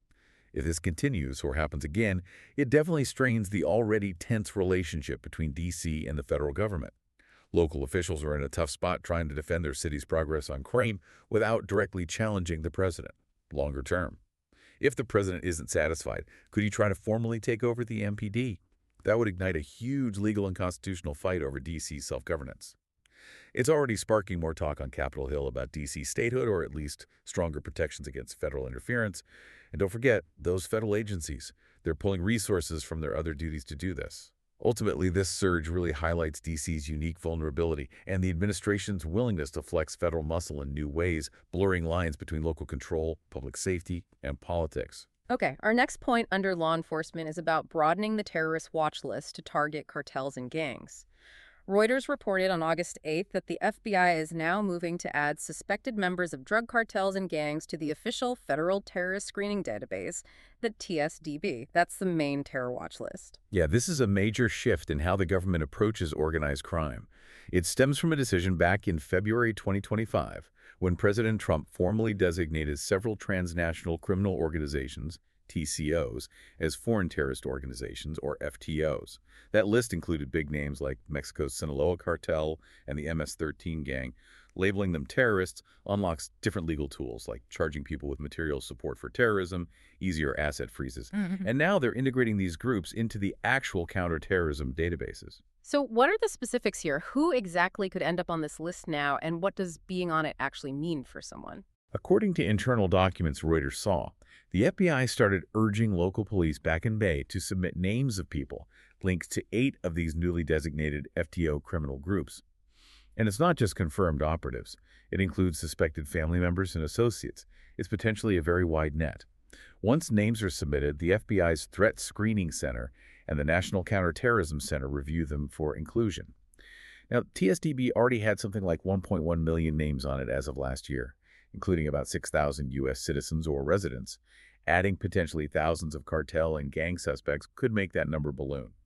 If this continues or happens again, it definitely strains the already tense relationship between D C and the federal government. Local officials are in a tough spot trying to defend their city's progress on crime without directly challenging the president, longer term. If the president isn't satisfied, could he try to formally take over the M P D? That would ignite a huge legal and constitutional fight over D C's self-governance. It's already sparking more talk on Capitol Hill about D C statehood, or at least stronger protections against federal interference. And don't forget, those federal agencies, they're pulling resources from their other duties to do this. Ultimately, this surge really highlights D C's unique vulnerability and the administration's willingness to flex federal muscle in new ways, blurring lines between local control, public safety, and politics. Okay, our next point under law enforcement is about broadening the terrorist watch list to target cartels and gangs. Reuters reported on August eighth that the F B I is now moving to add suspected members of drug cartels and gangs to the official Federal Terrorist Screening Database, the T S D B. That's the main terror watch list. Yeah, this is a major shift in how the government approaches organized crime. It stems from a decision back in February twenty twenty-five, when President Trump formally designated several transnational criminal organizations, T C Os, as foreign terrorist organizations, or F T Os. That list included big names like Mexico's Sinaloa cartel and the M S thirteen gang. Labeling them terrorists unlocks different legal tools, like charging people with material support for terrorism, easier asset freezes. Mm-hmm. And now they're integrating these groups into the actual counterterrorism databases. So what are the specifics here? Who exactly could end up on this list now, and what does being on it actually mean for someone? According to internal documents Reuters saw, the F B I started urging local police back in May to submit names of people linked to eight of these newly designated F T O criminal groups. And it's not just confirmed operatives. It includes suspected family members and associates. It's potentially a very wide net. Once names are submitted, the F B I's Threat Screening Center and the National Counterterrorism Center review them for inclusion. Now, T S D B already had something like one point one million names on it as of last year, including about six thousand U S citizens or residents. Adding potentially thousands of cartel and gang suspects could make that number balloon.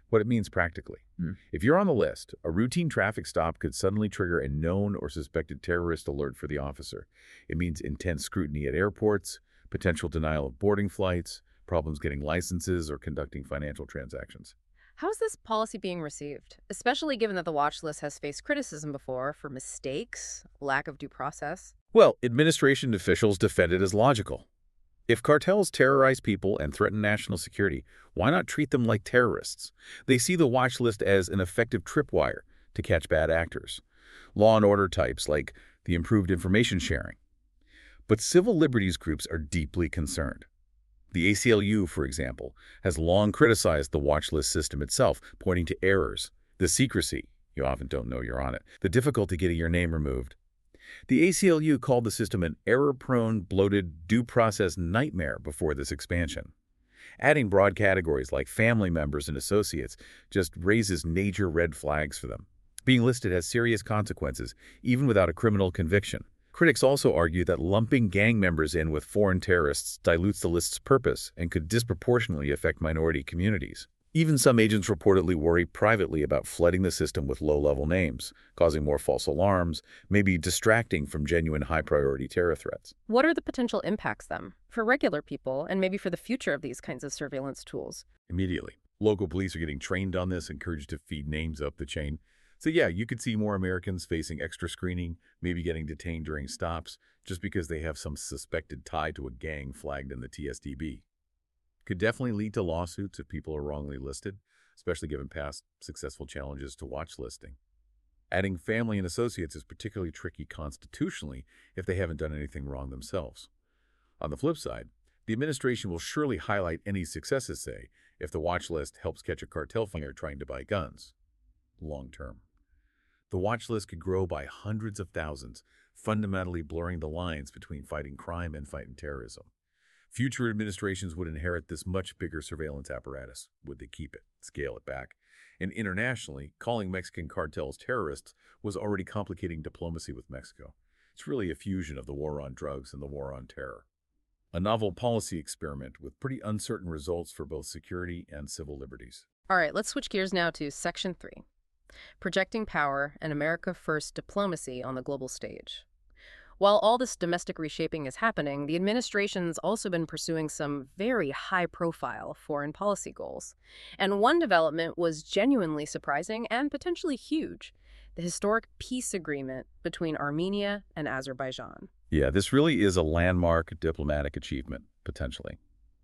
What it means practically. Hmm. If you're on the list, a routine traffic stop could suddenly trigger a known or suspected terrorist alert for the officer. It means intense scrutiny at airports, potential denial of boarding flights, problems getting licenses or conducting financial transactions. How is this policy being received, especially given that the watch list has faced criticism before for mistakes, lack of due process? Well, administration officials defend it as logical. If cartels terrorize people and threaten national security, why not treat them like terrorists? They see the watch list as an effective tripwire to catch bad actors. Law and order types like the improved information sharing. But civil liberties groups are deeply concerned. The A C L U, for example, has long criticized the watch list system itself, pointing to errors, the secrecy, you often don't know you're on it, the difficulty getting your name removed. The A C L U called the system an error-prone, bloated, due process nightmare before this expansion. Adding broad categories like family members and associates just raises major red flags for them. Being listed has serious consequences, even without a criminal conviction. Critics also argue that lumping gang members in with foreign terrorists dilutes the list's purpose and could disproportionately affect minority communities. Even some agents reportedly worry privately about flooding the system with low-level names, causing more false alarms, maybe distracting from genuine high-priority terror threats. What are the potential impacts, then, for regular people and maybe for the future of these kinds of surveillance tools? Immediately, local police are getting trained on this, encouraged to feed names up the chain. So yeah, you could see more Americans facing extra screening, maybe getting detained during stops, just because they have some suspected tie to a gang flagged in the T S D B. Could definitely lead to lawsuits if people are wrongly listed, especially given past successful challenges to watch listing. Adding family and associates is particularly tricky constitutionally if they haven't done anything wrong themselves. On the flip side, the administration will surely highlight any successes, say, if the watch list helps catch a cartel finger trying to buy guns. Long term. The watch list could grow by hundreds of thousands, fundamentally blurring the lines between fighting crime and fighting terrorism. Future administrations would inherit this much bigger surveillance apparatus. Would they keep it, scale it back? And internationally, calling Mexican cartels terrorists was already complicating diplomacy with Mexico. It's really a fusion of the war on drugs and the war on terror. A novel policy experiment with pretty uncertain results for both security and civil liberties. All right, let's switch gears now to Section three. Projecting power and America First diplomacy on the global stage. While all this domestic reshaping is happening, the administration's also been pursuing some very high-profile foreign policy goals. And one development was genuinely surprising and potentially huge: the historic peace agreement between Armenia and Azerbaijan. Yeah, this really is a landmark diplomatic achievement, potentially.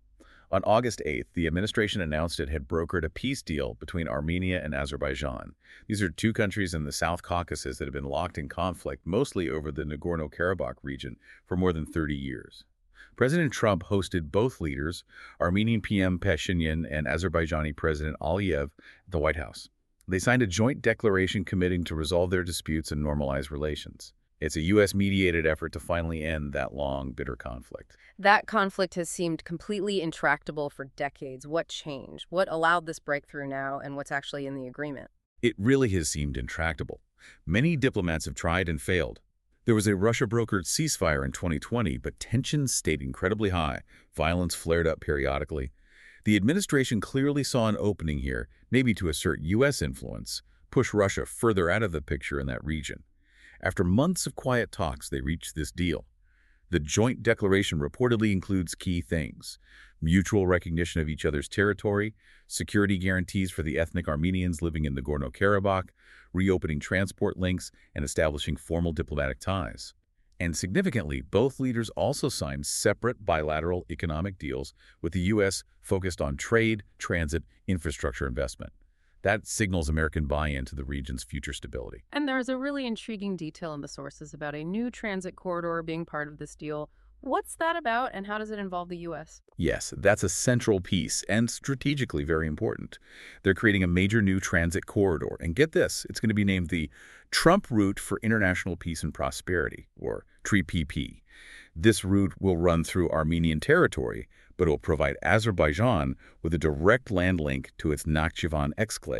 On August eighth, the administration announced it had brokered a peace deal between Armenia and Azerbaijan. These are two countries in the South Caucasus that have been locked in conflict, mostly over the Nagorno-Karabakh region, for more than thirty years. President Trump hosted both leaders, Armenian P M Pashinyan and Azerbaijani President Aliyev, at the White House. They signed a joint declaration committing to resolve their disputes and normalize relations. It's a U S-mediated effort to finally end that long, bitter conflict. That conflict has seemed completely intractable for decades. What changed? What allowed this breakthrough now, and what's actually in the agreement? It really has seemed intractable. Many diplomats have tried and failed. There was a Russia-brokered ceasefire in twenty twenty, but tensions stayed incredibly high. Violence flared up periodically. The administration clearly saw an opening here, maybe to assert U S influence, push Russia further out of the picture in that region. After months of quiet talks, they reached this deal. The joint declaration reportedly includes key things: mutual recognition of each other's territory, security guarantees for the ethnic Armenians living in Nagorno-Karabakh, reopening transport links, and establishing formal diplomatic ties. And significantly, both leaders also signed separate bilateral economic deals with the U S focused on trade, transit, infrastructure investment. That signals American buy-in to the region's future stability. And there's a really intriguing detail in the sources about a new transit corridor being part of this deal. What's that about, and how does it involve the U S? Yes, that's a central piece and strategically very important. They're creating a major new transit corridor. And get this, it's going to be named the Trump Route for International Peace and Prosperity, or T R I P P. This route will run through Armenian territory, but it will provide Azerbaijan with a direct land link to its Nakhchivan exclave,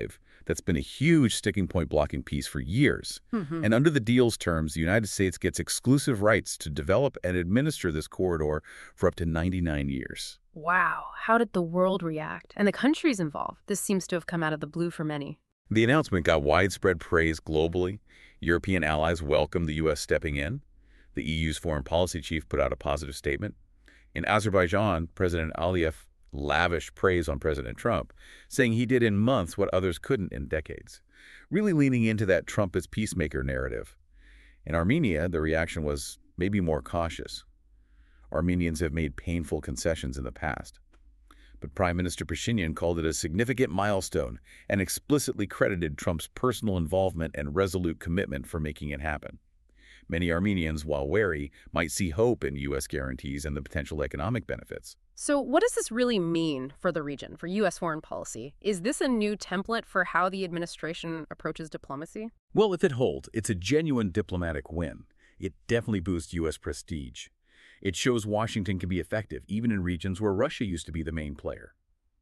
That's been a huge sticking point blocking peace for years. Mm-hmm. And under the deal's terms, the United States gets exclusive rights to develop and administer this corridor for up to ninety-nine years. Wow. How did the world react? And the countries involved? This seems to have come out of the blue for many. The announcement got widespread praise globally. European allies welcomed the U S stepping in. The E U's foreign policy chief put out a positive statement. In Azerbaijan, President Aliyev lavished praise on President Trump, saying he did in months what others couldn't in decades, really leaning into that Trump as peacemaker narrative. In Armenia, the reaction was maybe more cautious. Armenians have made painful concessions in the past. But Prime Minister Pashinyan called it a significant milestone and explicitly credited Trump's personal involvement and resolute commitment for making it happen. Many Armenians, while wary, might see hope in U S guarantees and the potential economic benefits. So what does this really mean for the region, for U S foreign policy? Is this a new template for how the administration approaches diplomacy? Well, if it holds, it's a genuine diplomatic win. It definitely boosts U S prestige. It shows Washington can be effective, even in regions where Russia used to be the main player.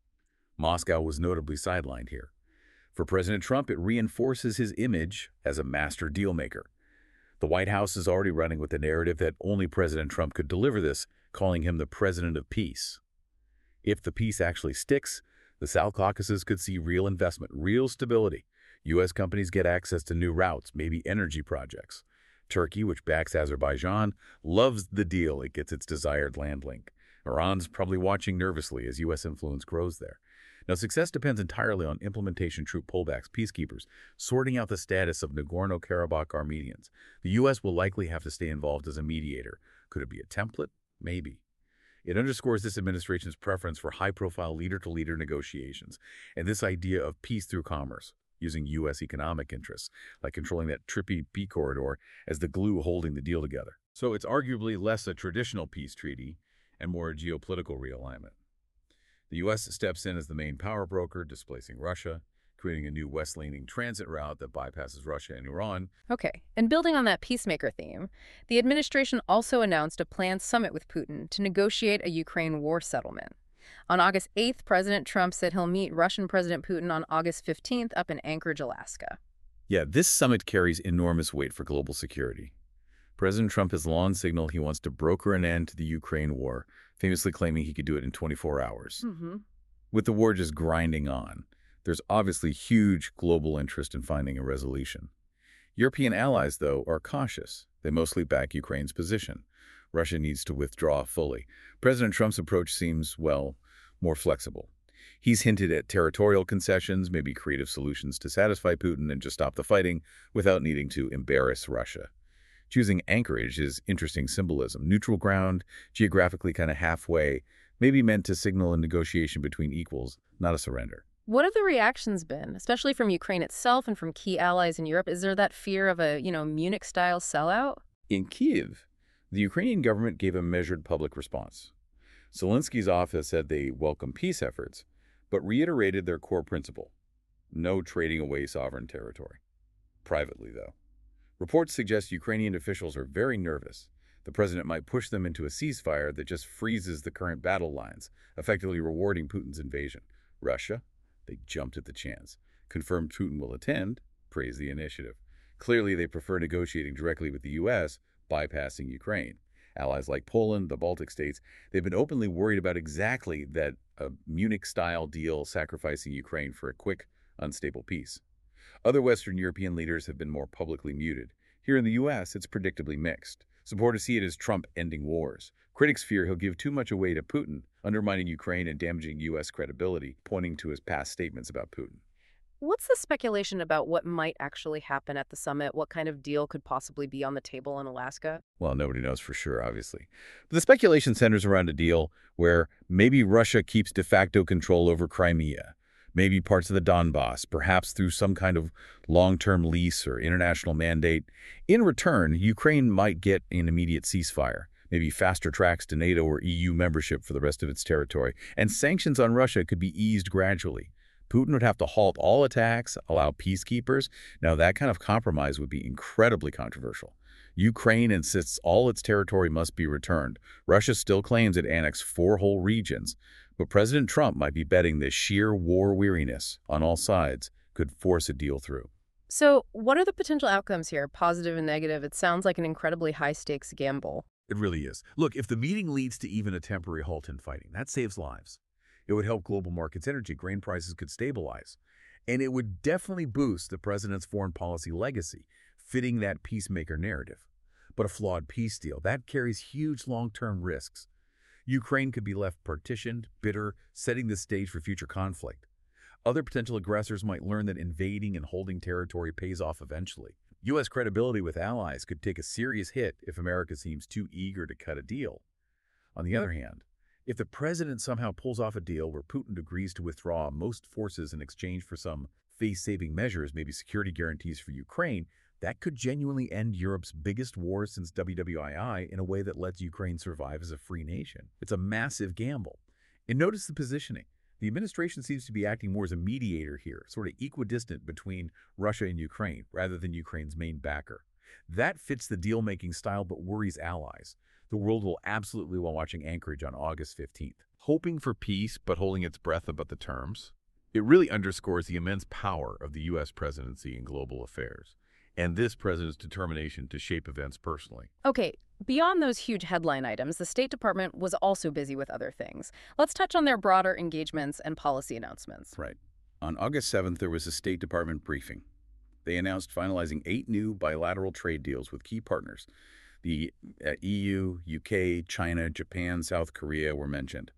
Moscow was notably sidelined here. For President Trump, it reinforces his image as a master dealmaker. The White House is already running with the narrative that only President Trump could deliver this, calling him the president of peace. If the peace actually sticks, the South Caucasus could see real investment, real stability. U S companies get access to new routes, maybe energy projects. Turkey, which backs Azerbaijan, loves the deal. It gets its desired land link. Iran's probably watching nervously as U S influence grows there. Now, success depends entirely on implementation troop pullbacks, peacekeepers, sorting out the status of Nagorno-Karabakh Armenians. The U S will likely have to stay involved as a mediator. Could it be a template? Maybe. It underscores this administration's preference for high-profile leader-to-leader negotiations and this idea of peace through commerce, using U S economic interests, like controlling that trippy P corridor as the glue holding the deal together. So it's arguably less a traditional peace treaty and more a geopolitical realignment. The U S steps in as the main power broker, displacing Russia, creating a new west-leaning transit route that bypasses Russia and Iran. Okay, and building on that peacemaker theme, the administration also announced a planned summit with Putin to negotiate a Ukraine war settlement. On August eighth, President Trump said he'll meet Russian President Putin on August fifteenth up in Anchorage, Alaska. Yeah, this summit carries enormous weight for global security. President Trump has long signaled he wants to broker an end to the Ukraine war, famously claiming he could do it in twenty-four hours. Mm-hmm. With the war just grinding on, there's obviously huge global interest in finding a resolution. European allies, though, are cautious. They mostly back Ukraine's position. Russia needs to withdraw fully. President Trump's approach seems, well, more flexible. He's hinted at territorial concessions, maybe creative solutions to satisfy Putin and just stop the fighting without needing to embarrass Russia. Choosing Anchorage is interesting symbolism. Neutral ground, geographically kind of halfway, maybe meant to signal a negotiation between equals, not a surrender. What have the reactions been, especially from Ukraine itself and from key allies in Europe? Is there that fear of a, you know, Munich-style sellout? In Kyiv, the Ukrainian government gave a measured public response. Zelensky's office said they welcome peace efforts, but reiterated their core principle: no trading away sovereign territory. Privately, though, reports suggest Ukrainian officials are very nervous. The president might push them into a ceasefire that just freezes the current battle lines, effectively rewarding Putin's invasion. Russia, they jumped at the chance. Confirmed Putin will attend, praised the initiative. Clearly, they prefer negotiating directly with the U S, bypassing Ukraine. Allies like Poland, the Baltic states, they've been openly worried about exactly that, a Munich-style deal sacrificing Ukraine for a quick, unstable peace. Other Western European leaders have been more publicly muted. Here in the U S, it's predictably mixed. Supporters see it as Trump ending wars. Critics fear he'll give too much away to Putin, undermining Ukraine and damaging U S credibility, pointing to his past statements about Putin. What's the speculation about what might actually happen at the summit? What kind of deal could possibly be on the table in Alaska? Well, nobody knows for sure, obviously. But the speculation centers around a deal where maybe Russia keeps de facto control over Crimea, maybe parts of the Donbass, perhaps through some kind of long-term lease or international mandate. In return, Ukraine might get an immediate ceasefire, maybe faster tracks to NATO or E U membership for the rest of its territory, and sanctions on Russia could be eased gradually. Putin would have to halt all attacks, allow peacekeepers. Now, that kind of compromise would be incredibly controversial. Ukraine insists all its territory must be returned. Russia still claims it annexed four whole regions. But President Trump might be betting this sheer war weariness on all sides could force a deal through. So what are the potential outcomes here, positive and negative? It sounds like an incredibly high-stakes gamble. It really is. Look, if the meeting leads to even a temporary halt in fighting, that saves lives. It would help global markets' energy. Grain prices could stabilize. And it would definitely boost the president's foreign policy legacy, fitting that peacemaker narrative. But a flawed peace deal, that carries huge long-term risks. Ukraine could be left partitioned, bitter, setting the stage for future conflict. Other potential aggressors might learn that invading and holding territory pays off eventually. U S credibility with allies could take a serious hit if America seems too eager to cut a deal. On the other hand, if the president somehow pulls off a deal where Putin agrees to withdraw most forces in exchange for some face-saving measures, maybe security guarantees for Ukraine, that could genuinely end Europe's biggest war since W W two in a way that lets Ukraine survive as a free nation. It's a massive gamble. And notice the positioning. The administration seems to be acting more as a mediator here, sort of equidistant between Russia and Ukraine, rather than Ukraine's main backer. That fits the deal-making style but worries allies. The world will absolutely be watching Anchorage on August fifteenth. Hoping for peace but holding its breath about the terms? It really underscores the immense power of the U S presidency in global affairs, and this president's determination to shape events personally. Okay, beyond those huge headline items, the State Department was also busy with other things. Let's touch on their broader engagements and policy announcements. Right. On August seventh, there was a State Department briefing. They announced finalizing eight new bilateral trade deals with key partners. The uh, E U, U K, China, Japan, South Korea were mentioned.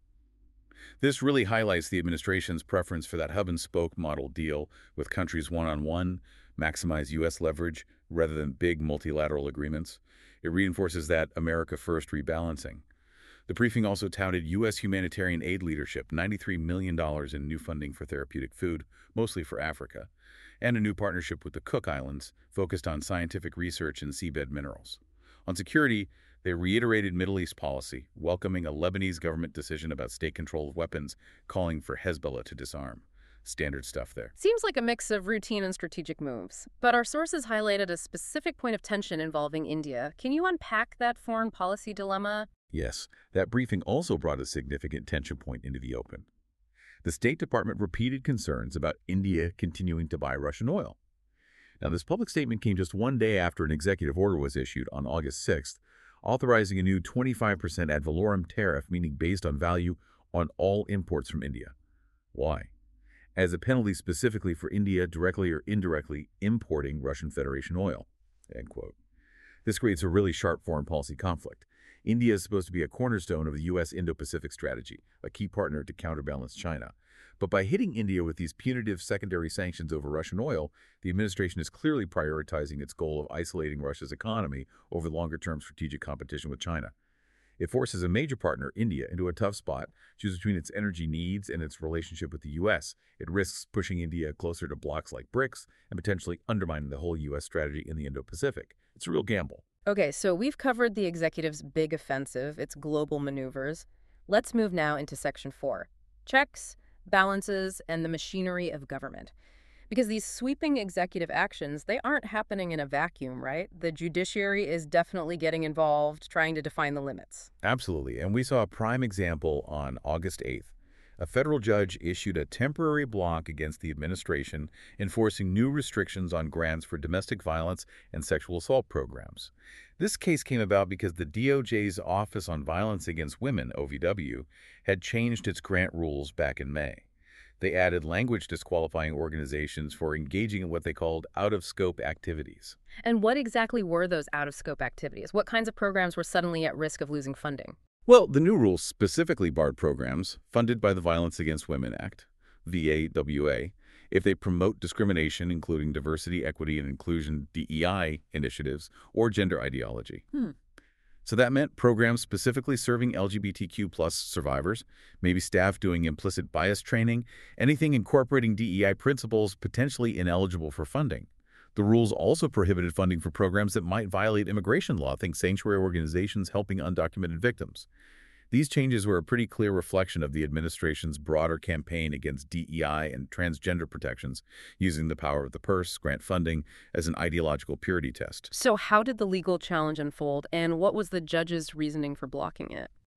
This really highlights the administration's preference for that hub-and-spoke model deal with countries one-on-one, maximize U S leverage rather than big multilateral agreements. It reinforces that America First rebalancing. The briefing also touted U S humanitarian aid leadership, ninety-three million dollars in new funding for therapeutic food, mostly for Africa, and a new partnership with the Cook Islands focused on scientific research and seabed minerals. On security, they reiterated Middle East policy, welcoming a Lebanese government decision about state control of weapons, calling for Hezbollah to disarm. Standard stuff there. Seems like a mix of routine and strategic moves. But our sources highlighted a specific point of tension involving India. Can you unpack that foreign policy dilemma? Yes, that briefing also brought a significant tension point into the open. The State Department repeated concerns about India continuing to buy Russian oil. Now, this public statement came just one day after an executive order was issued on August sixth, authorizing a new twenty-five percent ad valorem tariff, meaning based on value, on all imports from India. Why? As a penalty specifically for India directly or indirectly importing Russian Federation oil. End quote. This creates a really sharp foreign policy conflict. India is supposed to be a cornerstone of the U S Indo-Pacific strategy, a key partner to counterbalance China. But by hitting India with these punitive secondary sanctions over Russian oil, the administration is clearly prioritizing its goal of isolating Russia's economy over longer-term strategic competition with China. It forces a major partner, India, into a tough spot, choose between its energy needs and its relationship with the U S. It risks pushing India closer to blocs like BRICS and potentially undermining the whole U S strategy in the Indo-Pacific. It's a real gamble. Okay, so we've covered the executive's big offensive, its global maneuvers. Let's move now into Section four. Checks, balances, and the machinery of government. Because these sweeping executive actions, they aren't happening in a vacuum, right? The judiciary is definitely getting involved, trying to define the limits. Absolutely, and we saw a prime example on August eighth. A federal judge issued a temporary block against the administration, enforcing new restrictions on grants for domestic violence and sexual assault programs. This case came about because the D O J's Office on Violence Against Women, O V W, had changed its grant rules back in May. They added language disqualifying organizations for engaging in what they called out-of-scope activities. And what exactly were those out-of-scope activities? What kinds of programs were suddenly at risk of losing funding? Well, the new rules specifically barred programs funded by the Violence Against Women Act, V A W A, if they promote discrimination, including diversity, equity, and inclusion D E I initiatives, or gender ideology. Hmm. So that meant programs specifically serving L G B T Q plus survivors, maybe staff doing implicit bias training, anything incorporating D E I principles potentially ineligible for funding. The rules also prohibited funding for programs that might violate immigration law, think sanctuary organizations helping undocumented victims. These changes were a pretty clear reflection of the administration's broader campaign against D E I and transgender protections, using the power of the purse, grant funding, as an ideological purity test. So how did the legal challenge unfold, and what was the judge's reasoning for blocking it?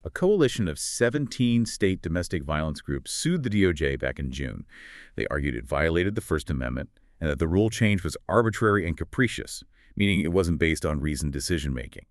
A coalition of seventeen state domestic violence groups sued the D O J back in June. They argued it violated the First Amendment and that the rule change was arbitrary and capricious, meaning it wasn't based on reasoned decision-making.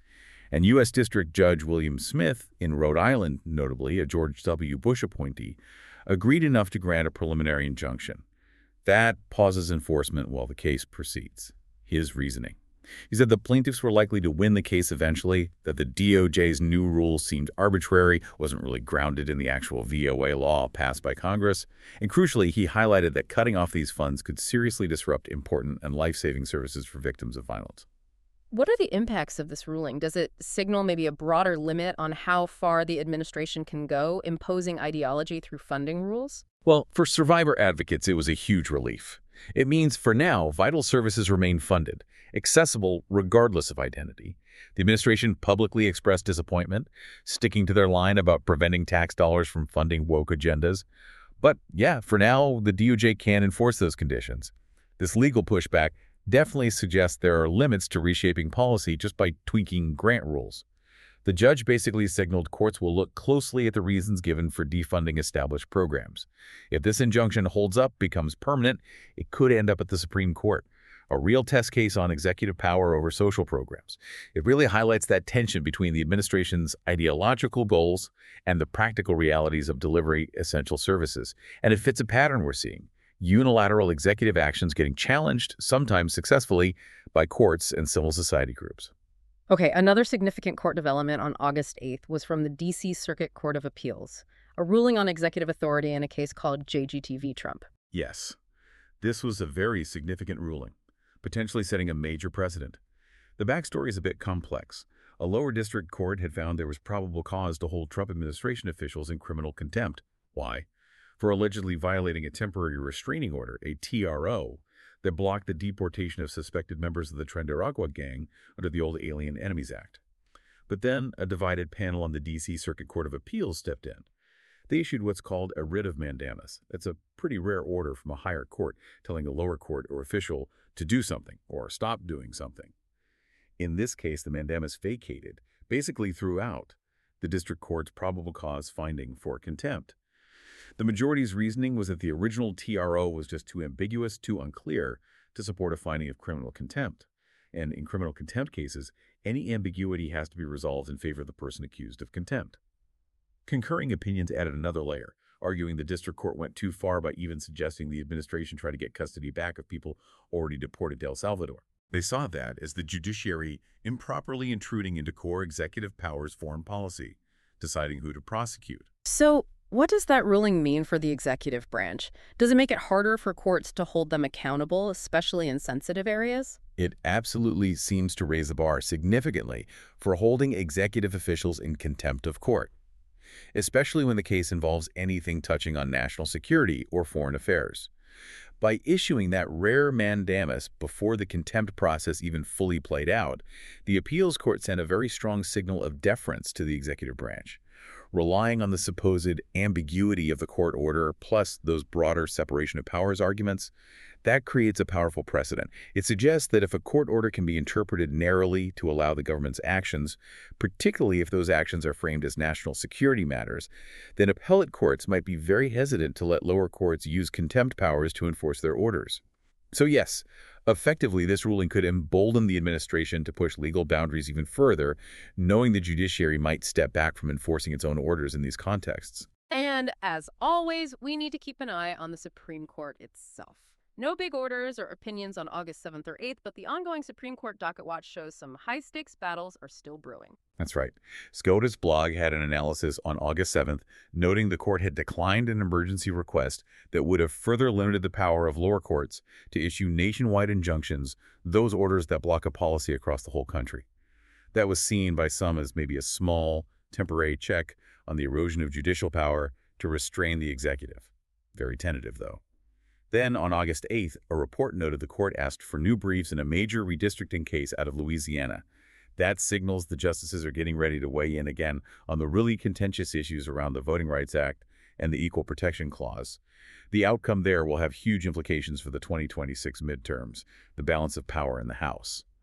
And U S District Judge William Smith in Rhode Island, notably a George W. Bush appointee, agreed enough to grant a preliminary injunction. That pauses enforcement while the case proceeds. His reasoning. He said the plaintiffs were likely to win the case eventually, that the D O J's new rule seemed arbitrary, wasn't really grounded in the actual V O A law passed by Congress, and crucially, he highlighted that cutting off these funds could seriously disrupt important and life-saving services for victims of violence. What are the impacts of this ruling? Does it signal maybe a broader limit on how far the administration can go, imposing ideology through funding rules? Well, for survivor advocates, it was a huge relief. It means, for now, vital services remain funded, accessible regardless of identity. The administration publicly expressed disappointment, sticking to their line about preventing tax dollars from funding woke agendas. But yeah, for now, the D O J can enforce those conditions. This legal pushback definitely suggests there are limits to reshaping policy just by tweaking grant rules. The judge basically signaled courts will look closely at the reasons given for defunding established programs. If this injunction holds up, becomes permanent, it could end up at the Supreme Court, a real test case on executive power over social programs. It really highlights that tension between the administration's ideological goals and the practical realities of delivering essential services. And it fits a pattern we're seeing: unilateral executive actions getting challenged, sometimes successfully, by courts and civil society groups. Okay, another significant court development on August eighth was from the D C Circuit Court of Appeals, a ruling on executive authority in a case called J G T v. Trump. Yes, this was a very significant ruling, potentially setting a major precedent. The backstory is a bit complex. A lower district court had found there was probable cause to hold Trump administration officials in criminal contempt. Why? For allegedly violating a temporary restraining order, a T R O, that blocked the deportation of suspected members of the Tren-Aragua gang under the old Alien Enemies Act. But then a divided panel on the D C Circuit Court of Appeals stepped in. They issued what's called a writ of mandamus. That's a pretty rare order from a higher court telling a lower court or official to do something or stop doing something. In this case, the mandamus vacated, basically threw out, the district court's probable cause finding for contempt. The majority's reasoning was that the original T R O was just too ambiguous, too unclear to support a finding of criminal contempt. And in criminal contempt cases, any ambiguity has to be resolved in favor of the person accused of contempt. Concurring opinions added another layer, arguing the district court went too far by even suggesting the administration try to get custody back of people already deported to El Salvador. They saw that as the judiciary improperly intruding into core executive powers foreign policy, deciding who to prosecute. So, what does that ruling mean for the executive branch? Does it make it harder for courts to hold them accountable, especially in sensitive areas? It absolutely seems to raise the bar significantly for holding executive officials in contempt of court, especially when the case involves anything touching on national security or foreign affairs. By issuing that rare mandamus before the contempt process even fully played out, the appeals court sent a very strong signal of deference to the executive branch. Relying on the supposed ambiguity of the court order plus those broader separation of powers arguments, that creates a powerful precedent. It suggests that if a court order can be interpreted narrowly to allow the government's actions, particularly if those actions are framed as national security matters, then appellate courts might be very hesitant to let lower courts use contempt powers to enforce their orders. So yes, effectively, this ruling could embolden the administration to push legal boundaries even further, knowing the judiciary might step back from enforcing its own orders in these contexts. And as always, we need to keep an eye on the Supreme Court itself. No big orders or opinions on August seventh or eighth, but the ongoing Supreme Court docket watch shows some high-stakes battles are still brewing. That's right. SCOTUS blog had an analysis on August seventh, noting the court had declined an emergency request that would have further limited the power of lower courts to issue nationwide injunctions, those orders that block a policy across the whole country. That was seen by some as maybe a small, temporary check on the erosion of judicial power to restrain the executive. Very tentative, though. Then, on August eighth, a report noted the court asked for new briefs in a major redistricting case out of Louisiana. That signals the justices are getting ready to weigh in again on the really contentious issues around the Voting Rights Act and the Equal Protection Clause. The outcome there will have huge implications for the twenty twenty-six midterms, the balance of power in the House.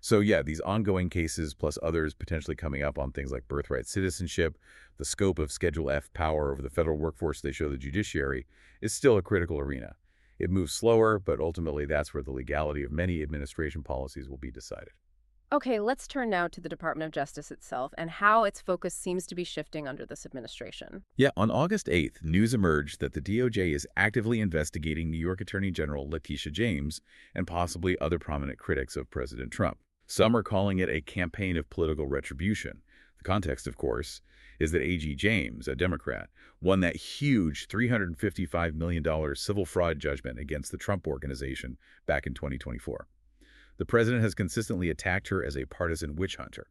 So yeah, these ongoing cases plus others potentially coming up on things like birthright citizenship, the scope of Schedule F power over the federal workforce they show the judiciary, is still a critical arena. It moves slower, but ultimately that's where the legality of many administration policies will be decided. Okay, let's turn now to the Department of Justice itself and how its focus seems to be shifting under this administration. Yeah, on August eighth, news emerged that the D O J is actively investigating New York Attorney General Letitia James and possibly other prominent critics of President Trump. Some are calling it a campaign of political retribution. The context, of course, is that A G James, a Democrat, won that huge three hundred fifty-five million dollars civil fraud judgment against the Trump Organization back in twenty twenty-four. The president has consistently attacked her as a partisan witch hunter.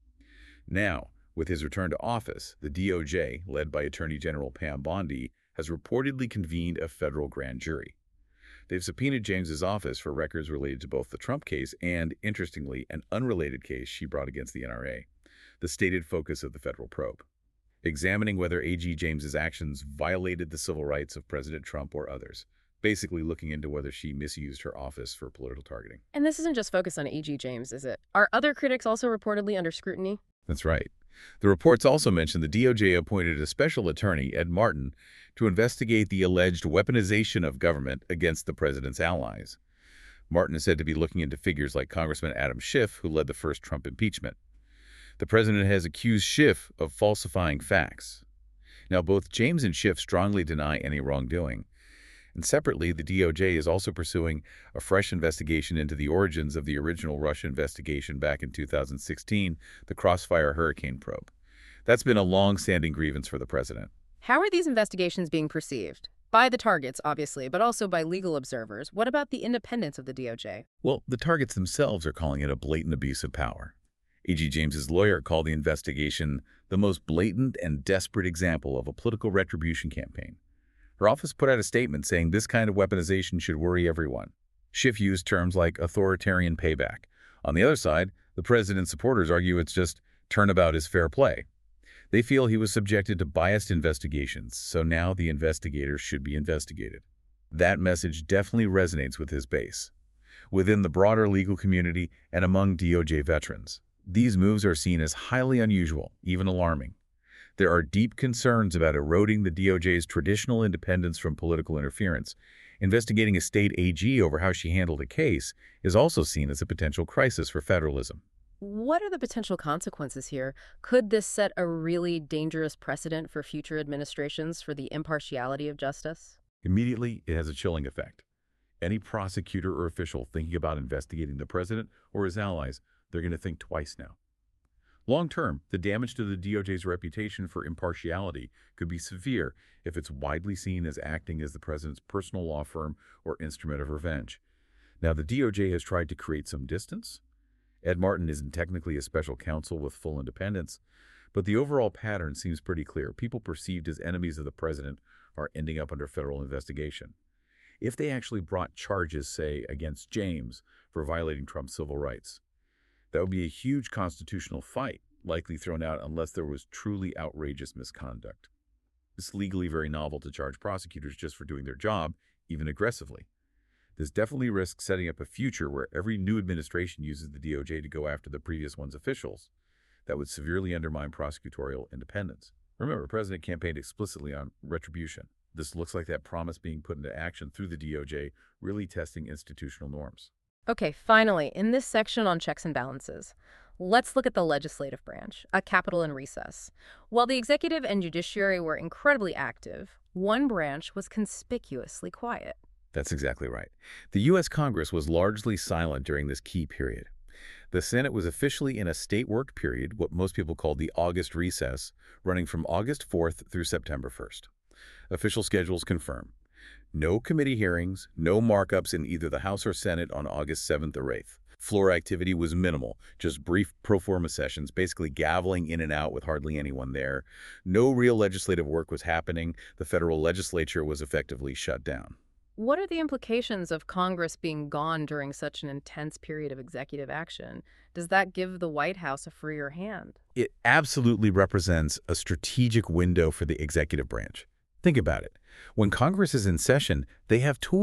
Now, with his return to office, the D O J, led by Attorney General Pam Bondi, has reportedly convened a federal grand jury. They've subpoenaed James's office for records related to both the Trump case and, interestingly, an unrelated case she brought against the N R A, the stated focus of the federal probe, examining whether A G James's actions violated the civil rights of President Trump or others, basically looking into whether she misused her office for political targeting. And this isn't just focused on A G James, is it? Are other critics also reportedly under scrutiny? That's right. The reports also mention the D O J appointed a special attorney, Ed Martin, to investigate the alleged weaponization of government against the president's allies. Martin is said to be looking into figures like Congressman Adam Schiff, who led the first Trump impeachment. The president has accused Schiff of falsifying facts. Now, both James and Schiff strongly deny any wrongdoing. And separately, the D O J is also pursuing a fresh investigation into the origins of the original Russia investigation back in two thousand sixteen, the Crossfire Hurricane probe. That's been a long-standing grievance for the president. How are these investigations being perceived? By the targets, obviously, but also by legal observers. What about the independence of the D O J? Well, the targets themselves are calling it a blatant abuse of power. A G James's lawyer called the investigation the most blatant and desperate example of a political retribution campaign. Her office put out a statement saying this kind of weaponization should worry everyone. Schiff used terms like authoritarian payback. On the other side, the president's supporters argue it's just turnabout is fair play. They feel he was subjected to biased investigations, so now the investigators should be investigated. That message definitely resonates with his base, within the broader legal community and among D O J veterans. These moves are seen as highly unusual, even alarming. There are deep concerns about eroding the D O J's traditional independence from political interference. Investigating a state A G over how she handled a case is also seen as a potential crisis for federalism. What are the potential consequences here? Could this set a really dangerous precedent for future administrations for the impartiality of justice? Immediately, it has a chilling effect. Any prosecutor or official thinking about investigating the president or his allies, they're going to think twice now. Long-term, the damage to the D O J's reputation for impartiality could be severe if it's widely seen as acting as the president's personal law firm or instrument of revenge. Now, the D O J has tried to create some distance. Ed Martin isn't technically a special counsel with full independence, but the overall pattern seems pretty clear. People perceived as enemies of the president are ending up under federal investigation. If they actually brought charges, say, against James for violating Trump's civil rights, that would be a huge constitutional fight, likely thrown out unless there was truly outrageous misconduct. It's legally very novel to charge prosecutors just for doing their job, even aggressively. This definitely risks setting up a future where every new administration uses the D O J to go after the previous one's officials. That would severely undermine prosecutorial independence. Remember, the president campaigned explicitly on retribution. This looks like that promise being put into action through the D O J, really testing institutional norms. Okay, finally, in this section on checks and balances, let's look at the legislative branch, a Capitol in recess. While the executive and judiciary were incredibly active, one branch was conspicuously quiet. That's exactly right. The U S Congress was largely silent during this key period. The Senate was officially in a state work period, what most people call the August recess, running from August fourth through September first. Official schedules confirm. No committee hearings, no markups in either the House or Senate on August seventh or eighth. Floor activity was minimal, just brief pro forma sessions, basically gaveling in and out with hardly anyone there. No real legislative work was happening. The federal legislature was effectively shut down. What are the implications of Congress being gone during such an intense period of executive action? Does that give the White House a freer hand? It absolutely represents a strategic window for the executive branch. Think about it. When Congress is in session, they have tools.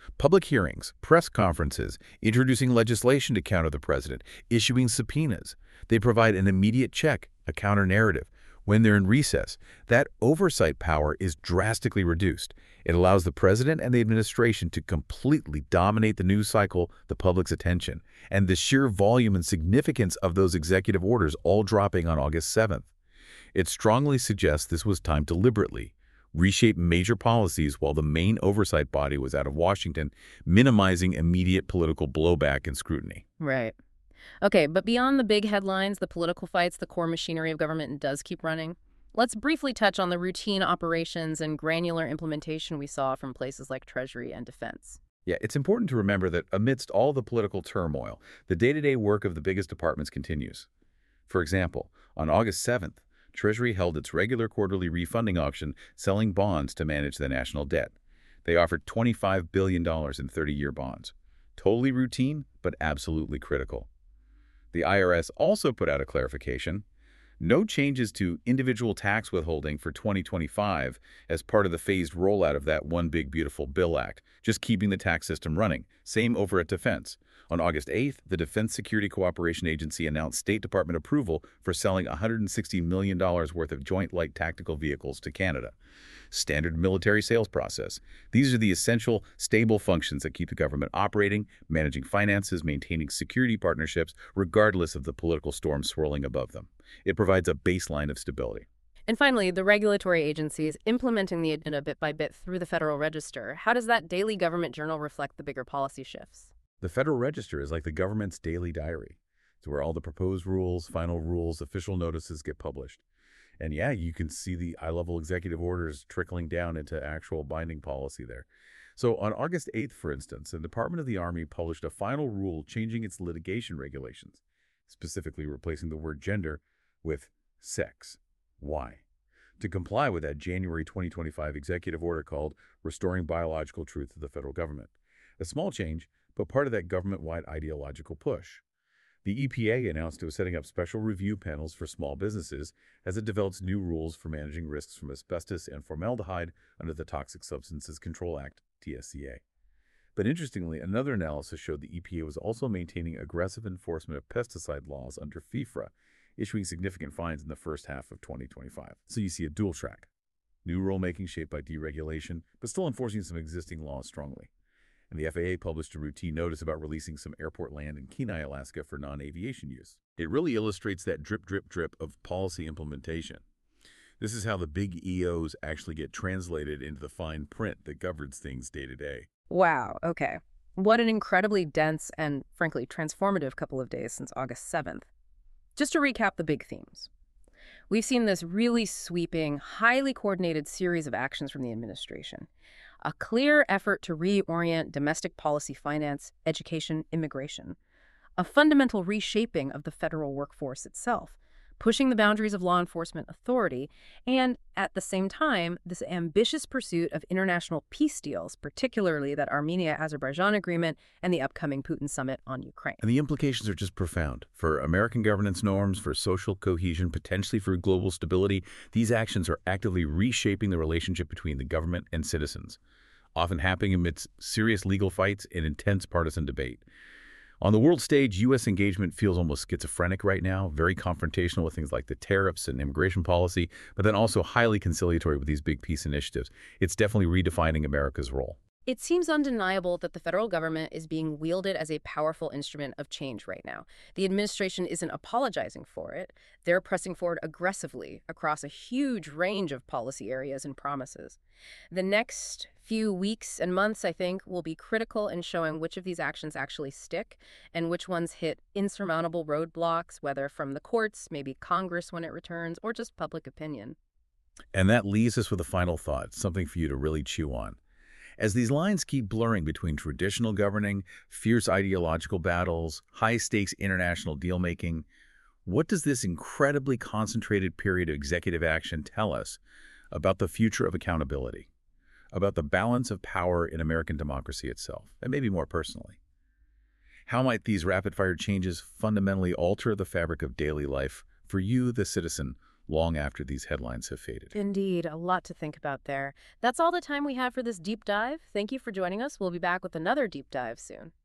Public hearings, press conferences, introducing legislation to counter the president, issuing subpoenas. They provide an immediate check, a counter-narrative. When they're in recess, that oversight power is drastically reduced. It allows the president and the administration to completely dominate the news cycle, the public's attention, and the sheer volume and significance of those executive orders all dropping on August seventh. It strongly suggests this was timed deliberately, reshape major policies while the main oversight body was out of Washington, minimizing immediate political blowback and scrutiny. Right. Okay, but beyond the big headlines, the political fights, the core machinery of government does keep running. Let's briefly touch on the routine operations and granular implementation we saw from places like Treasury and Defense. Yeah, it's important to remember that amidst all the political turmoil, the day-to-day work of the biggest departments continues. For example, on August seventh, Treasury held its regular quarterly refunding auction, selling bonds to manage the national debt. They offered twenty-five billion dollars in thirty-year bonds. Totally routine, but absolutely critical. The I R S also put out a clarification. No changes to individual tax withholding for twenty twenty-five as part of the phased rollout of that One Big Beautiful Bill Act, just keeping the tax system running. Same over at Defense. On August eighth, the Defense Security Cooperation Agency announced State Department approval for selling one hundred sixty million dollars worth of Joint Light Tactical Vehicles to Canada. Standard military sales process. These are the essential, stable functions that keep the government operating, managing finances, maintaining security partnerships, regardless of the political storm swirling above them. It provides a baseline of stability. And finally, the regulatory agencies implementing the agenda bit by bit through the Federal Register. How does that daily government journal reflect the bigger policy shifts? The Federal Register is like the government's daily diary. It's where all the proposed rules, final rules, official notices get published. And yeah, you can see the high-level executive orders trickling down into actual binding policy there. So on August eighth, for instance, the Department of the Army published a final rule changing its litigation regulations, specifically replacing the word gender with sex. Why? To comply with that January twenty twenty-five executive order called Restoring Biological Truth to the Federal Government. A small change, but part of that government-wide ideological push. The E P A announced it was setting up special review panels for small businesses as it develops new rules for managing risks from asbestos and formaldehyde under the Toxic Substances Control Act, T S C A. But interestingly, another analysis showed the E P A was also maintaining aggressive enforcement of pesticide laws under FIFA, issuing significant fines in the first half of twenty twenty-five. So you see a dual track. New rulemaking shaped by deregulation, but still enforcing some existing laws strongly. And the F A A published a routine notice about releasing some airport land in Kenai, Alaska for non-aviation use. It really illustrates that drip, drip, drip of policy implementation. This is how the big E Os actually get translated into the fine print that governs things day to day. Wow, okay. What an incredibly dense and, frankly, transformative couple of days since August seventh. Just to recap the big themes. We've seen this really sweeping, highly coordinated series of actions from the administration. A clear effort to reorient domestic policy, finance, education, immigration. A fundamental reshaping of the federal workforce itself, pushing the boundaries of law enforcement authority, and at the same time, this ambitious pursuit of international peace deals, particularly that Armenia-Azerbaijan agreement and the upcoming Putin summit on Ukraine. And the implications are just profound. For American governance norms, for social cohesion, potentially for global stability, these actions are actively reshaping the relationship between the government and citizens, often happening amidst serious legal fights and intense partisan debate. On the world stage, U S engagement feels almost schizophrenic right now, very confrontational with things like the tariffs and immigration policy, but then also highly conciliatory with these big peace initiatives. It's definitely redefining America's role. It seems undeniable that the federal government is being wielded as a powerful instrument of change right now. The administration isn't apologizing for it. They're pressing forward aggressively across a huge range of policy areas and promises. The next few weeks and months, I think, will be critical in showing which of these actions actually stick and which ones hit insurmountable roadblocks, whether from the courts, maybe Congress when it returns, or just public opinion. And that leaves us with a final thought, something for you to really chew on. As these lines keep blurring between traditional governing, fierce ideological battles, high-stakes international deal-making, what does this incredibly concentrated period of executive action tell us about the future of accountability, about the balance of power in American democracy itself, and maybe more personally? How might these rapid-fire changes fundamentally alter the fabric of daily life for you, the citizen, long after these headlines have faded. Indeed, a lot to think about there. That's all the time we have for this deep dive. Thank you for joining us. We'll be back with another deep dive soon.